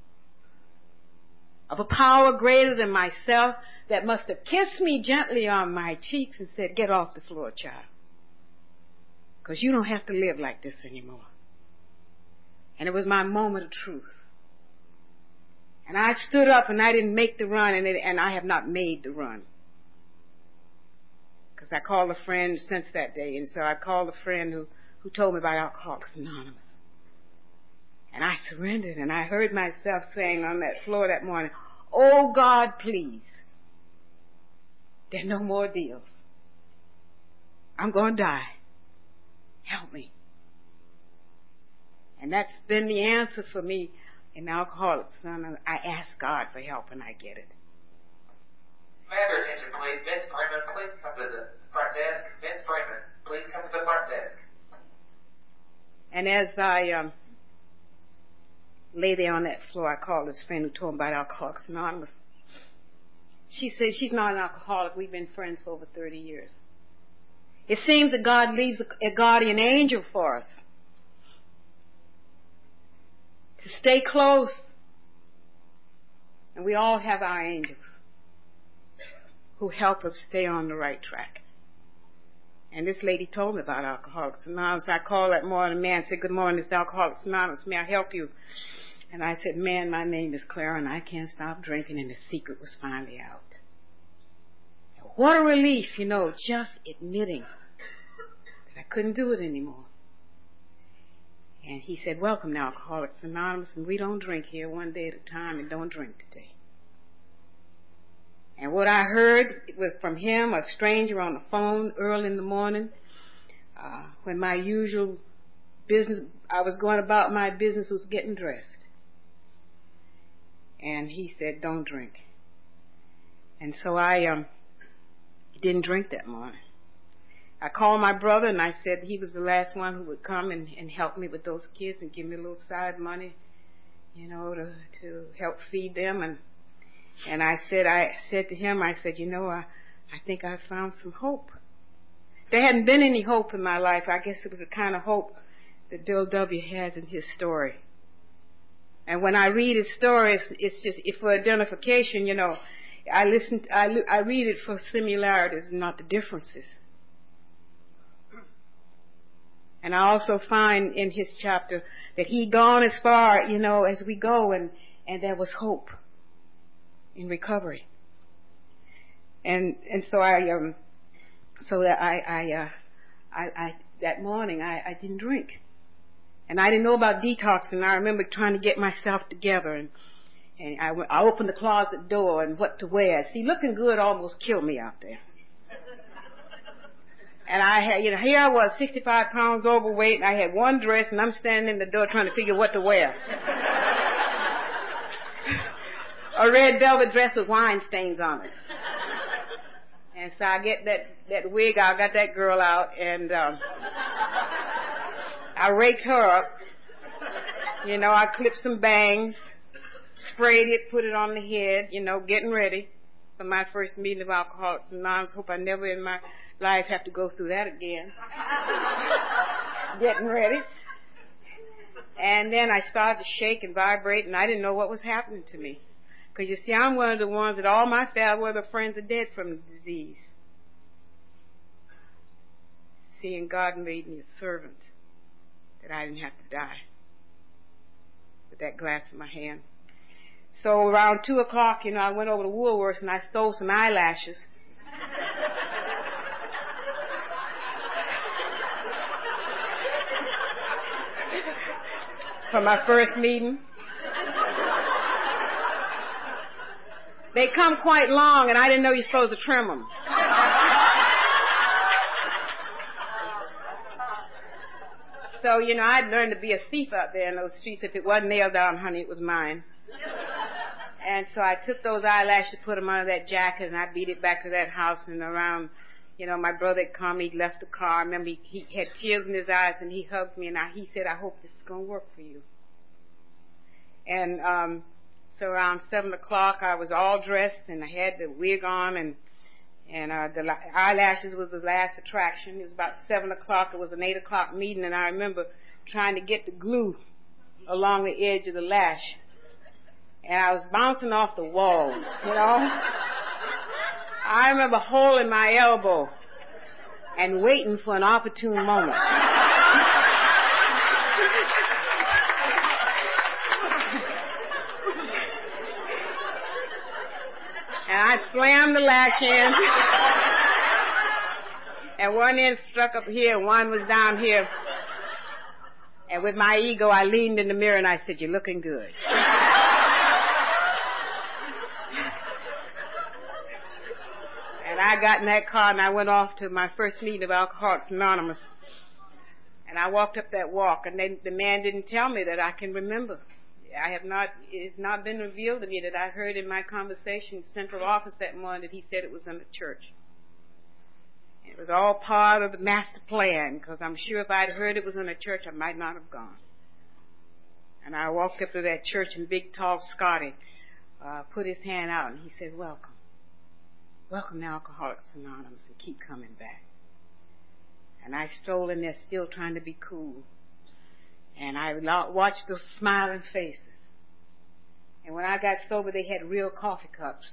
of a power greater than myself that must have kissed me gently on my cheeks and said, get off the floor, child, because you don't have to live like this anymore. And it was my moment of truth. And I stood up, and I didn't make the run, and I have not made the run. Because I called a friend since that day, and so I called a friend who told me about Alcoholics Anonymous. And I surrendered, and I heard myself saying on that floor that morning, oh God, please, there are no more deals. I'm going to die. Help me. And that's been the answer for me in Alcoholics Anonymous. I ask God for help, and I get it. May I have your attention, please? Vince Freeman, please come to the front desk. Vince Freeman, please come to the front desk. And as I lay there on that floor, I called this friend who told me about Alcoholics Anonymous. She said she's not an alcoholic. We've been friends for over 30 years. It seems that God leaves a guardian angel for us to stay close. And we all have our angels who help us stay on the right track. And this lady told me about Alcoholics Anonymous. I called that morning, the man said, good morning, it's Alcoholics Anonymous. May I help you? And I said, man, my name is Clara, and I can't stop drinking, and the secret was finally out. And what a relief, just admitting that I couldn't do it anymore. And he said, welcome to Alcoholics Anonymous, and we don't drink here, one day at a time, and don't drink today. And what I heard was from him, a stranger on the phone early in the morning, when my usual business, I was going about my business, was getting dressed. And he said, don't drink. And so I didn't drink that morning. I called my brother, and I said he was the last one who would come and help me with those kids and give me a little side money, to help feed them. And I said to him, I said, I think I found some hope. There hadn't been any hope in my life. I guess it was the kind of hope that Bill W. has in his story. And when I read his story, it's just for identification, I read it for similarities, not the differences. And I also find in his chapter that he'd gone as far, as we go, and there was hope in recovery. And so that morning I didn't drink. And I didn't know about detoxing. I remember trying to get myself together, and I opened the closet door and what to wear. See, looking good almost killed me out there. And I had, here I was, 65 pounds overweight, and I had one dress, and I'm standing in the door trying to figure what to wear. A red velvet dress with wine stains on it. And so I get that wig out, got that girl out, and I raked her up. I clipped some bangs, sprayed it, put it on the head, getting ready for my first meeting of Alcoholics Anonymous. Hope I never in my life have to go through that again. Getting ready. And then I started to shake and vibrate, and I didn't know what was happening to me. Because you see, I'm one of the ones that all my fair-weather friends are dead from the disease. Seeing God made me a servant, that I didn't have to die with that glass in my hand. So around 2 o'clock, I went over to Woolworth's and I stole some eyelashes. For my first meeting. They come quite long, and I didn't know you're supposed to trim them. So, I'd learned to be a thief out there in those streets. If it wasn't nailed down, honey, it was mine. And so I took those eyelashes, put them under that jacket, and I beat it back to that house. And around, my brother had come, he'd left the car. I remember he had tears in his eyes, and he hugged me, and he said, I hope this is going to work for you. And so around 7 o'clock, I was all dressed, and I had the wig on, and the eyelashes was the last attraction. It was about 7 o'clock. It was an 8 o'clock meeting, and I remember trying to get the glue along the edge of the lash. And I was bouncing off the walls, I remember holding my elbow and waiting for an opportune moment. And I slammed the lash in. And one end struck up here, one was down here. And with my ego, I leaned in the mirror and I said, you're looking good. And I got in that car and I went off to my first meeting of Alcoholics Anonymous. And I walked up that walk, and the man didn't tell me that I can remember. It's not been revealed to me that I heard in my conversation in central office that morning that he said it was in the church. It was all part of the master plan, because I'm sure if I'd heard it was in a church, I might not have gone. And I walked up to that church, and big, tall Scotty put his hand out, and he said, welcome. Welcome to Alcoholics Anonymous, and keep coming back. And I strolled in there still trying to be cool. And I watched those smiling faces. And when I got sober, they had real coffee cups.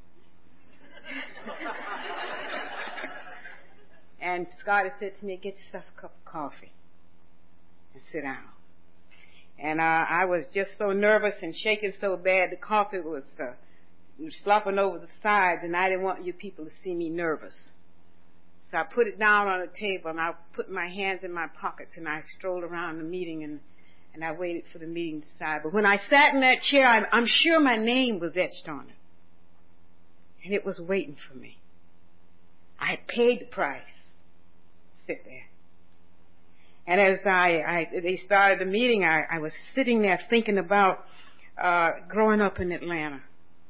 And Scotty said to me, get yourself a cup of coffee and sit down. And I was just so nervous and shaking so bad, the coffee was slopping over the sides, and I didn't want you people to see me nervous. So I put it down on the table, and I put my hands in my pockets, and I strolled around the meeting, and I waited for the meeting to decide. But when I sat in that chair, I'm sure my name was etched on it. And it was waiting for me. I had paid the price. Sit there. And as they started the meeting, I was sitting there thinking about growing up in Atlanta.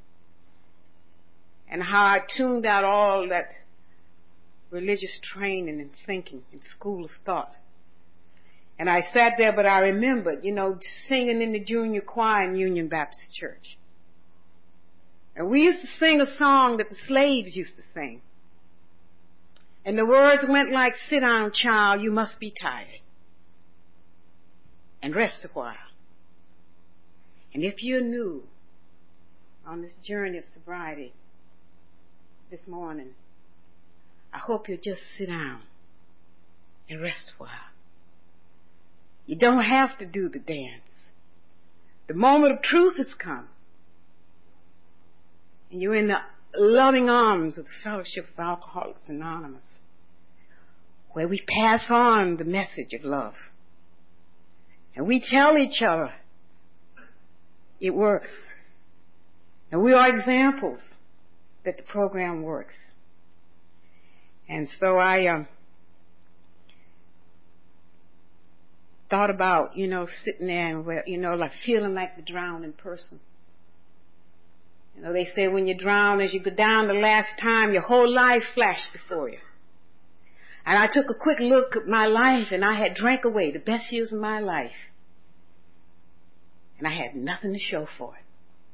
And how I tuned out all that religious training and thinking and school of thought. And I sat there, but I remembered, singing in the junior choir in Union Baptist Church. And we used to sing a song that the slaves used to sing. And the words went like, sit down, child, you must be tired. And rest a while. And if you're new on this journey of sobriety this morning, I hope you'll just sit down and rest a while. You don't have to do the dance. The moment of truth has come. And you're in the loving arms of the Fellowship of Alcoholics Anonymous, where we pass on the message of love. And we tell each other it works. And we are examples that the program works. And so I thought about, sitting there and, like feeling like the drowning person. They say when you drown, as you go down the last time, your whole life flashed before you. And I took a quick look at my life, and I had drank away the best years of my life. And I had nothing to show for it.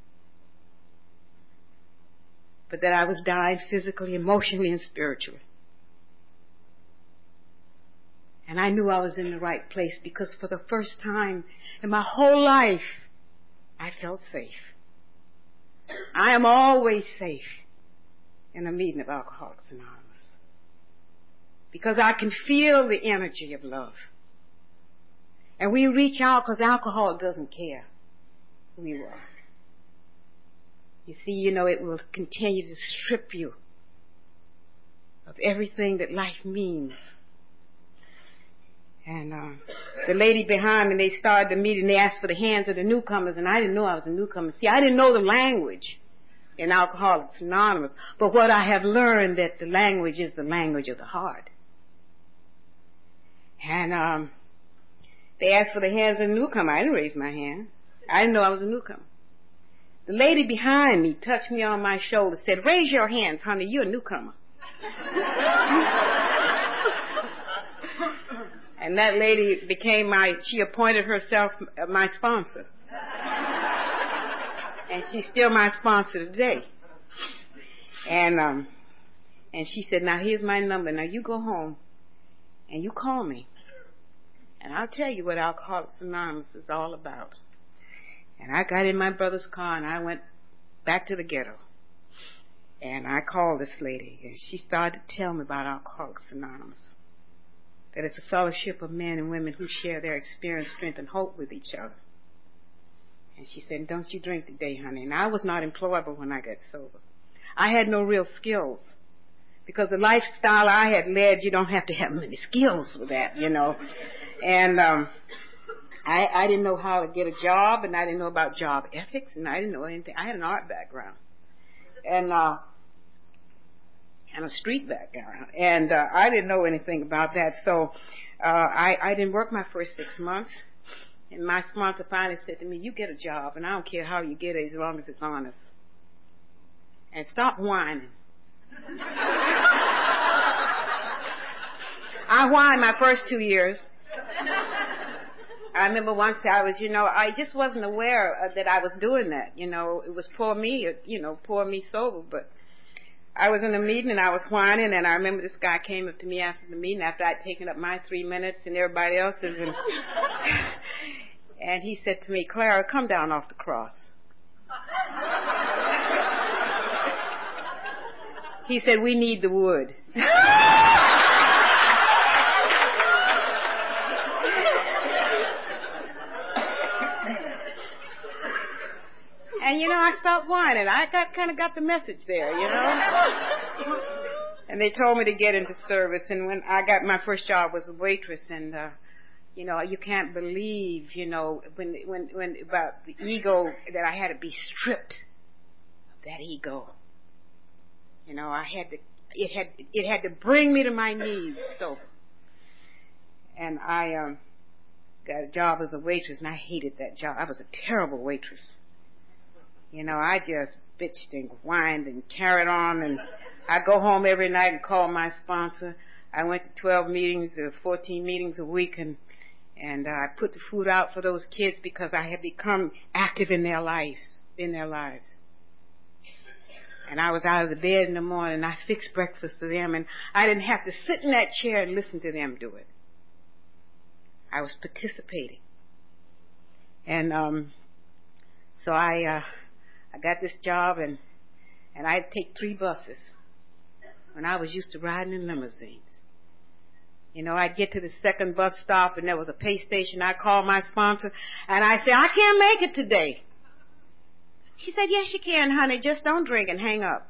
But that I was dying physically, emotionally, and spiritually. And I knew I was in the right place because for the first time in my whole life, I felt safe. I am always safe in a meeting of Alcoholics Anonymous because I can feel the energy of love. And we reach out because alcohol doesn't care who you are. You see, it will continue to strip you of everything that life means. And the lady behind me, they started the meeting, they asked for the hands of the newcomers, and I didn't know I was a newcomer. See, I didn't know the language in Alcoholics Anonymous, but what I have learned that the language is the language of the heart. And they asked for the hands of the newcomer. I didn't raise my hand. I didn't know I was a newcomer. The lady behind me touched me on my shoulder, said, raise your hands, honey, you're a newcomer. And that lady she appointed herself my sponsor. And she's still my sponsor today. And she said, now here's my number. Now you go home and you call me. And I'll tell you what Alcoholics Anonymous is all about. And I got in my brother's car and I went back to the ghetto. And I called this lady and she started to tell me about Alcoholics Anonymous. That it's a fellowship of men and women who share their experience, strength, and hope with each other. And she said, don't you drink today, honey. And I was not employable when I got sober. I had no real skills. Because the lifestyle I had led, you don't have to have many skills for that, And I didn't know how to get a job, and I didn't know about job ethics, and I didn't know anything. I had an art background. And a street background. And I didn't know anything about that. So I didn't work my first 6 months. And my sponsor finally said to me, you get a job, and I don't care how you get it as long as it's honest. And stop whining. I whined my first 2 years. I remember once I was, I just wasn't aware that I was doing that. It was poor me sober, but I was in a meeting and I was whining, and I remember this guy came up to me after the meeting after I'd taken up my 3 minutes and everybody else's, and he said to me, Clara, come down off the cross. He said, we need the wood. And, I stopped whining. I kind of got the message there, And they told me to get into service. And when I got my first job was a waitress. And, you can't believe, when about the ego, that I had to be stripped of that ego. It had to bring me to my knees. So, and I got a job as a waitress, and I hated that job. I was a terrible waitress. I just bitched and whined and carried on, and I'd go home every night and call my sponsor. I went to 12 meetings or 14 meetings a week, and I put the food out for those kids because I had become active in their lives. And I was out of the bed in the morning, and I fixed breakfast for them, and I didn't have to sit in that chair and listen to them do it. I was participating. And so I got this job, and I'd take 3 buses when I was used to riding in limousines. You know, I'd get to the second bus stop, and there was a pay station. I'd call my sponsor, and I said, I can't make it today. She said, yes, you can, honey. Just don't drink and hang up.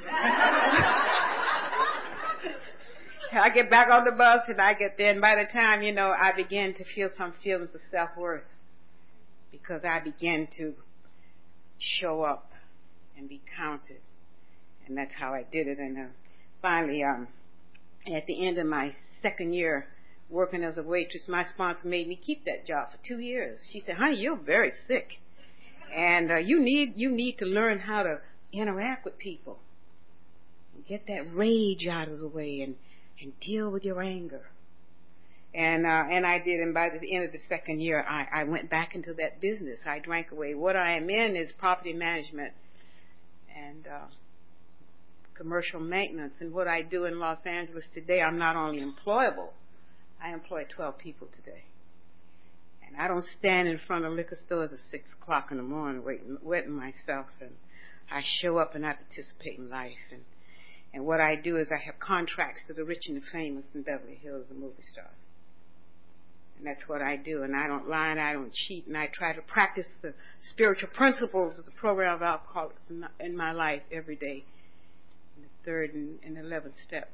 I get back on the bus, and I get there, and by the time, you know, I began to feel some feelings of self-worth because I began to show up and be counted. And that's how I did it. And finally, at the end of my second year working as a waitress, my sponsor made me keep that job for 2 years. She said, honey, you're very sick. And you need to learn how to interact with people. Get that rage out of the way and deal with your anger. And I did. And by the end of the second year, I went back into that business. I drank away. What I am in is property management and commercial maintenance. And what I do in Los Angeles today, I'm not only employable, I employ 12 people today. And I don't stand in front of liquor stores at 6 o'clock in the morning wetting myself. And I show up and I participate in life. And what I do is I have contracts to the rich and the famous in Beverly Hills, the movie stars. And that's what I do. And I don't lie and I don't cheat. And I try to practice the spiritual principles of the program of Alcoholics in my life every day. In the 3rd and 11th step.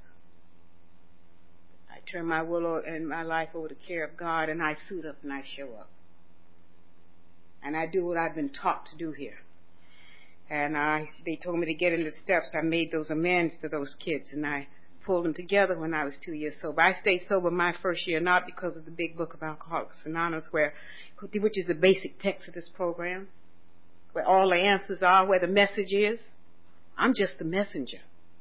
I turn my will and my life over to the care of God, and I suit up and I show up. And I do what I've been taught to do here. And they told me to get in the steps. I made those amends to those kids, and I pulled them together when I was 2 years sober. I stayed sober my first year, not because of the big book of Alcoholics Anonymous, which is the basic text of this program, where all the answers are, where the message is. I'm just the messenger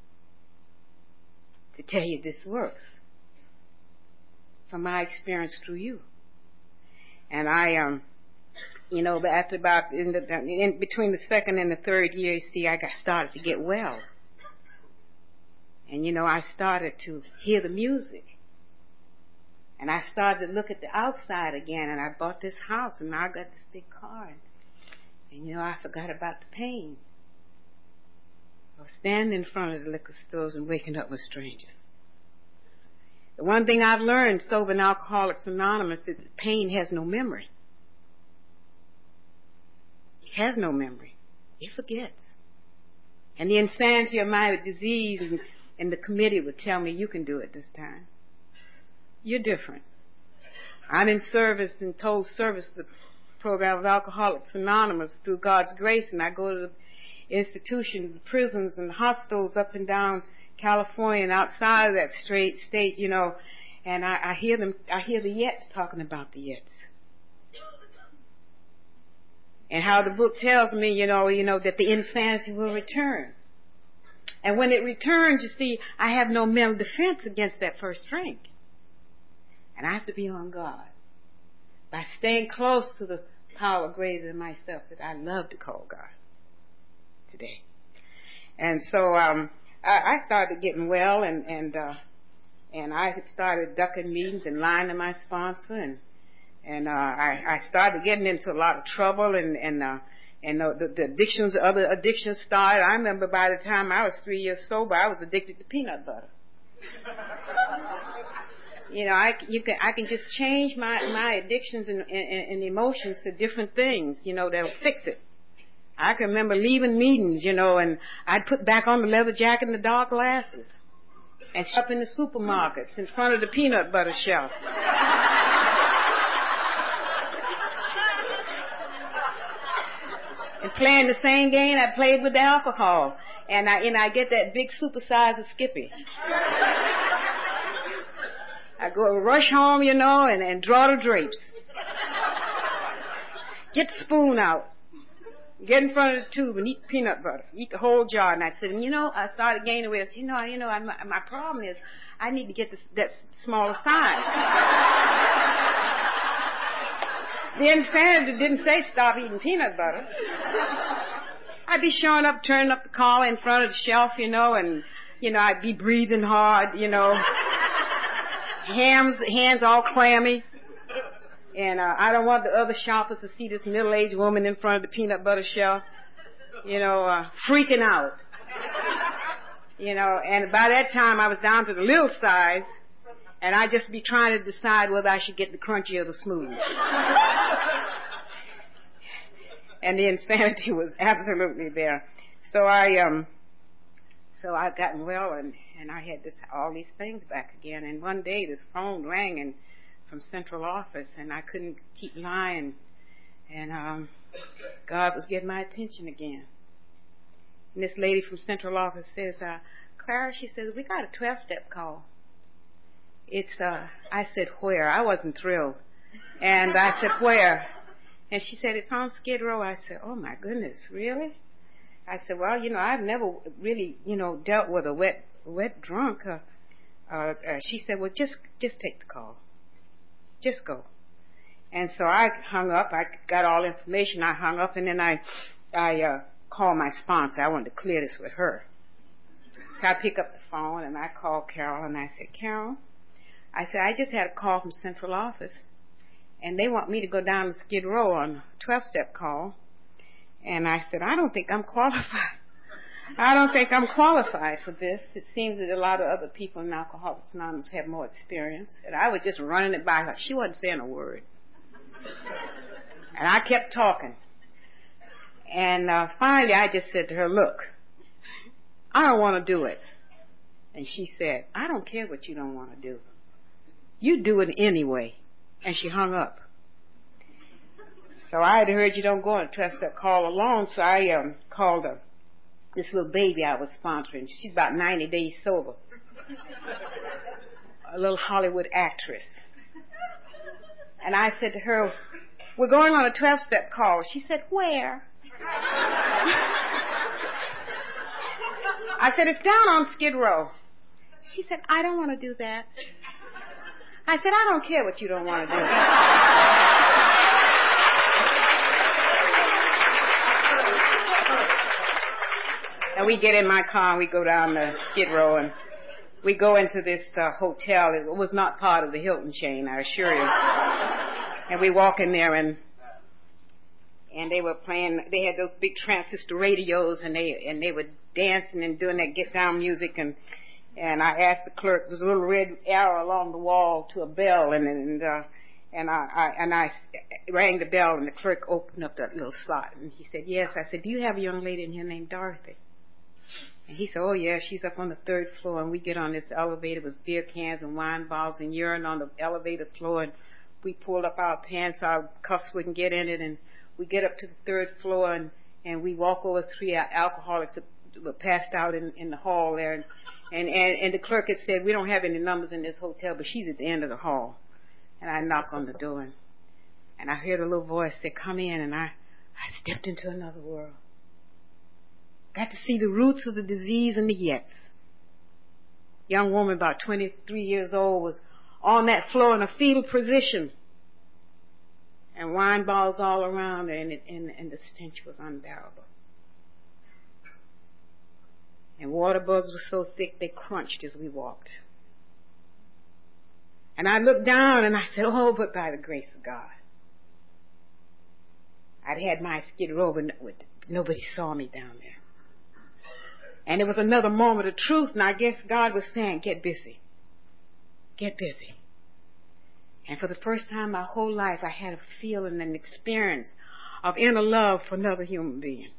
to tell you this works from my experience through you. And I, you know, after about in between the second and the third year, you see, I started to get well. And, you know, I started to hear the music. And I started to look at the outside again. And I bought this house, and now I got this big car. And, you know, I forgot about the pain of standing in front of the liquor stores and waking up with strangers. The one thing I've learned sober in Alcoholics Anonymous is that pain has no memory. It has no memory. It forgets. And the insanity of my disease and the committee would tell me, you can do it this time. You're different. I'm in service and told service the program of Alcoholics Anonymous through God's grace, and I go to the institutions, the prisons and the hospitals up and down California and outside of that state, you know, and I hear the Yets talking about the Yets. And how the book tells me, you know, that the insanity will return. And when it returns, you see, I have no mental defense against that first drink. And I have to be on guard by staying close to the power greater than myself that I love to call God today. And so I started getting well, and I had started ducking meetings and lying to my sponsor, and I started getting into a lot of trouble, and the addictions, other addictions started. I remember by the time I was 3 years sober, I was addicted to peanut butter. You know, I can just change my addictions and emotions to different things, you know, that'll fix it. I can remember leaving meetings, you know, and I'd put back on the leather jacket and the dark glasses and shop in the supermarkets in front of the peanut butter shelf. And playing the same game I played with the alcohol. And I get that big supersize of Skippy. I go rush home, you know, and draw the drapes. Get the spoon out. Get in front of the tube and eat peanut butter. Eat the whole jar. And I said, you know, I started gaining weight. I said, my problem is I need to get that smaller size. The insanity didn't say stop eating peanut butter. I'd be showing up, turning up the collar in front of the shelf, and, I'd be breathing hard, hands all clammy. And I don't want the other shoppers to see this middle-aged woman in front of the peanut butter shelf, freaking out. And by that time I was down to the little size, and I'd just be trying to decide whether I should get the crunchy or the smooth. And the insanity was absolutely there. So I'd gotten well, and I had all these things back again. And one day this phone rang from central office, and I couldn't keep lying. And God was getting my attention again. And this lady from central office says, Clara, she says, we got a 12-step call. I said, where? I wasn't thrilled. And I said, where? And she said, it's on Skid Row. I said, oh my goodness, really? I said, well, I've never really, dealt with a wet drunk. She said, well, just take the call. Just go. And so I hung up. I got all information. I hung up, and then I called my sponsor. I wanted to clear this with her. So I pick up the phone, and I called Carol, and I said, Carol, I said, I just had a call from central office, and they want me to go down to Skid Row on a 12-step call. And I said, I don't think I'm qualified. I don't think I'm qualified for this. It seems that a lot of other people in Alcoholics Anonymous have more experience. And I was just running it by her. She wasn't saying a word. And I kept talking. And finally I just said to her, look, I don't want to do it. And she said, I don't care what you don't want to do. You do it anyway. And she hung up. So I had heard you don't go on a 12-step call alone, so I called this little baby I was sponsoring. She's about 90 days sober. A little Hollywood actress. And I said to her, we're going on a 12-step call. She said, where? I said, it's down on Skid Row. She said, I don't want to do that. I said, I don't care what you don't want to do. And we get in my car and we go down to Skid Row and we go into this hotel. It was not part of the Hilton chain, I assure you. And we walk in there and they were playing. They had those big transistor radios and they were dancing and doing that get down music and I asked the clerk. There was a little red arrow along the wall to a bell and I rang the bell and the clerk opened up that little slot and he said, yes. I said, do you have a young lady in here named Dorothy? And he said, oh yeah, she's up on the 3rd floor. And we get on this elevator with beer cans and wine bottles and urine on the elevator floor. And we pulled up our pants so our cuffs wouldn't get in it. And we get up to the 3rd floor and we walk over 3 alcoholics that were passed out in the hall there. And the clerk had said, we don't have any numbers in this hotel, but she's at the end of the hall. And I knock on the door and I heard a little voice say, come in. And I stepped into another world. Got to see the roots of the disease and the yets. Young woman about 23 years old was on that floor in a fetal position. And wine bottles all around her and the stench was unbearable. And water bugs were so thick they crunched as we walked. And I looked down and I said, oh, but by the grace of God. I'd had my Skid Row, but nobody saw me down there. And it was another moment of truth, and I guess God was saying, get busy. Get busy. And for the first time in my whole life, I had a feeling and experience of inner love for another human being.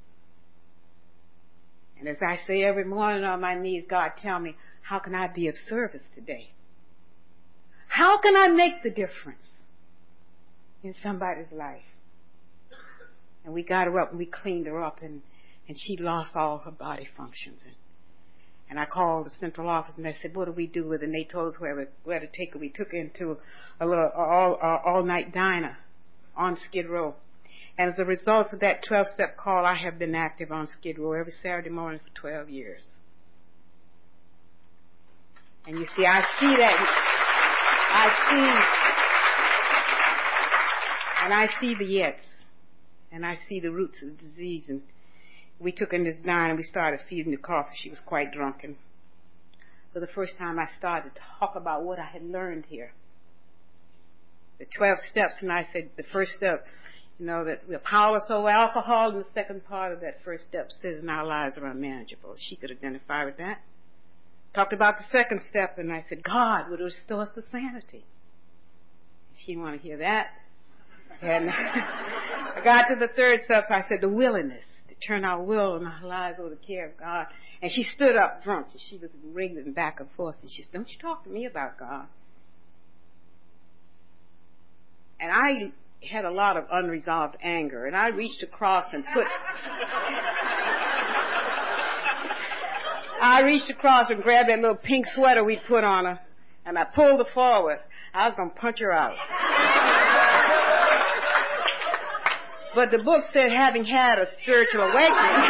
And as I say every morning on my knees, God, tell me, how can I be of service today? How can I make the difference in somebody's life? And we got her up and we cleaned her up and she lost all her body functions. And I called the central office and I said, what do we do with her? And they told us where to take her. We took her into a little all-night diner on Skid Row. And as a result of that 12-step call, I have been active on Skid Row every Saturday morning for 12 years. And you see, I see the yets. And I see the roots of the disease. we took her in this diner and we started feeding the coffee. She was quite drunken. For the first time, I started to talk about what I had learned here. The 12 steps, and I said the first step, that we're powerless over alcohol, and the second part of that first step says in our lives are unmanageable. She could identify with that. Talked about the second step, and I said, God would restore us to sanity. She didn't want to hear that. And I got to the third step, I said, the willingness to turn our will and our lives over to the care of God. And she stood up drunk, and she was wriggling back and forth, and she said, don't you talk to me about God. And I had a lot of unresolved anger, and I reached across and grabbed that little pink sweater we put on her, and I pulled her forward. I was going to punch her out. But the book said, having had a spiritual awakening,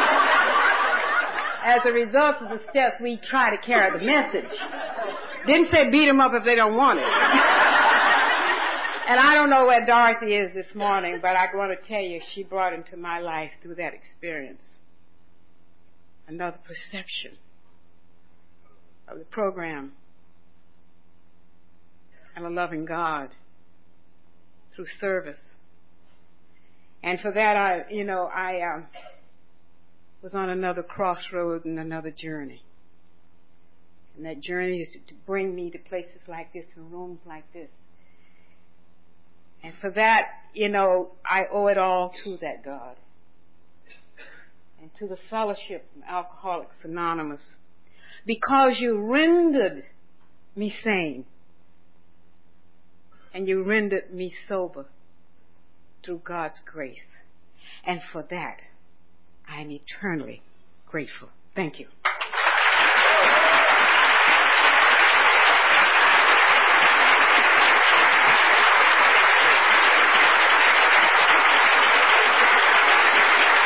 as a result of the steps, we try to carry the message. Didn't say beat them up if they don't want it. And I don't know where Dorothy is this morning, but I want to tell you, she brought into my life through that experience another perception of the program and a loving God through service. And for that, I was on another crossroad and another journey. And that journey is to bring me to places like this and rooms like this. And for that, I owe it all to that God. And to the fellowship of Alcoholics Anonymous. Because you rendered me sane. And you rendered me sober through God's grace. And for that, I am eternally grateful. Thank you.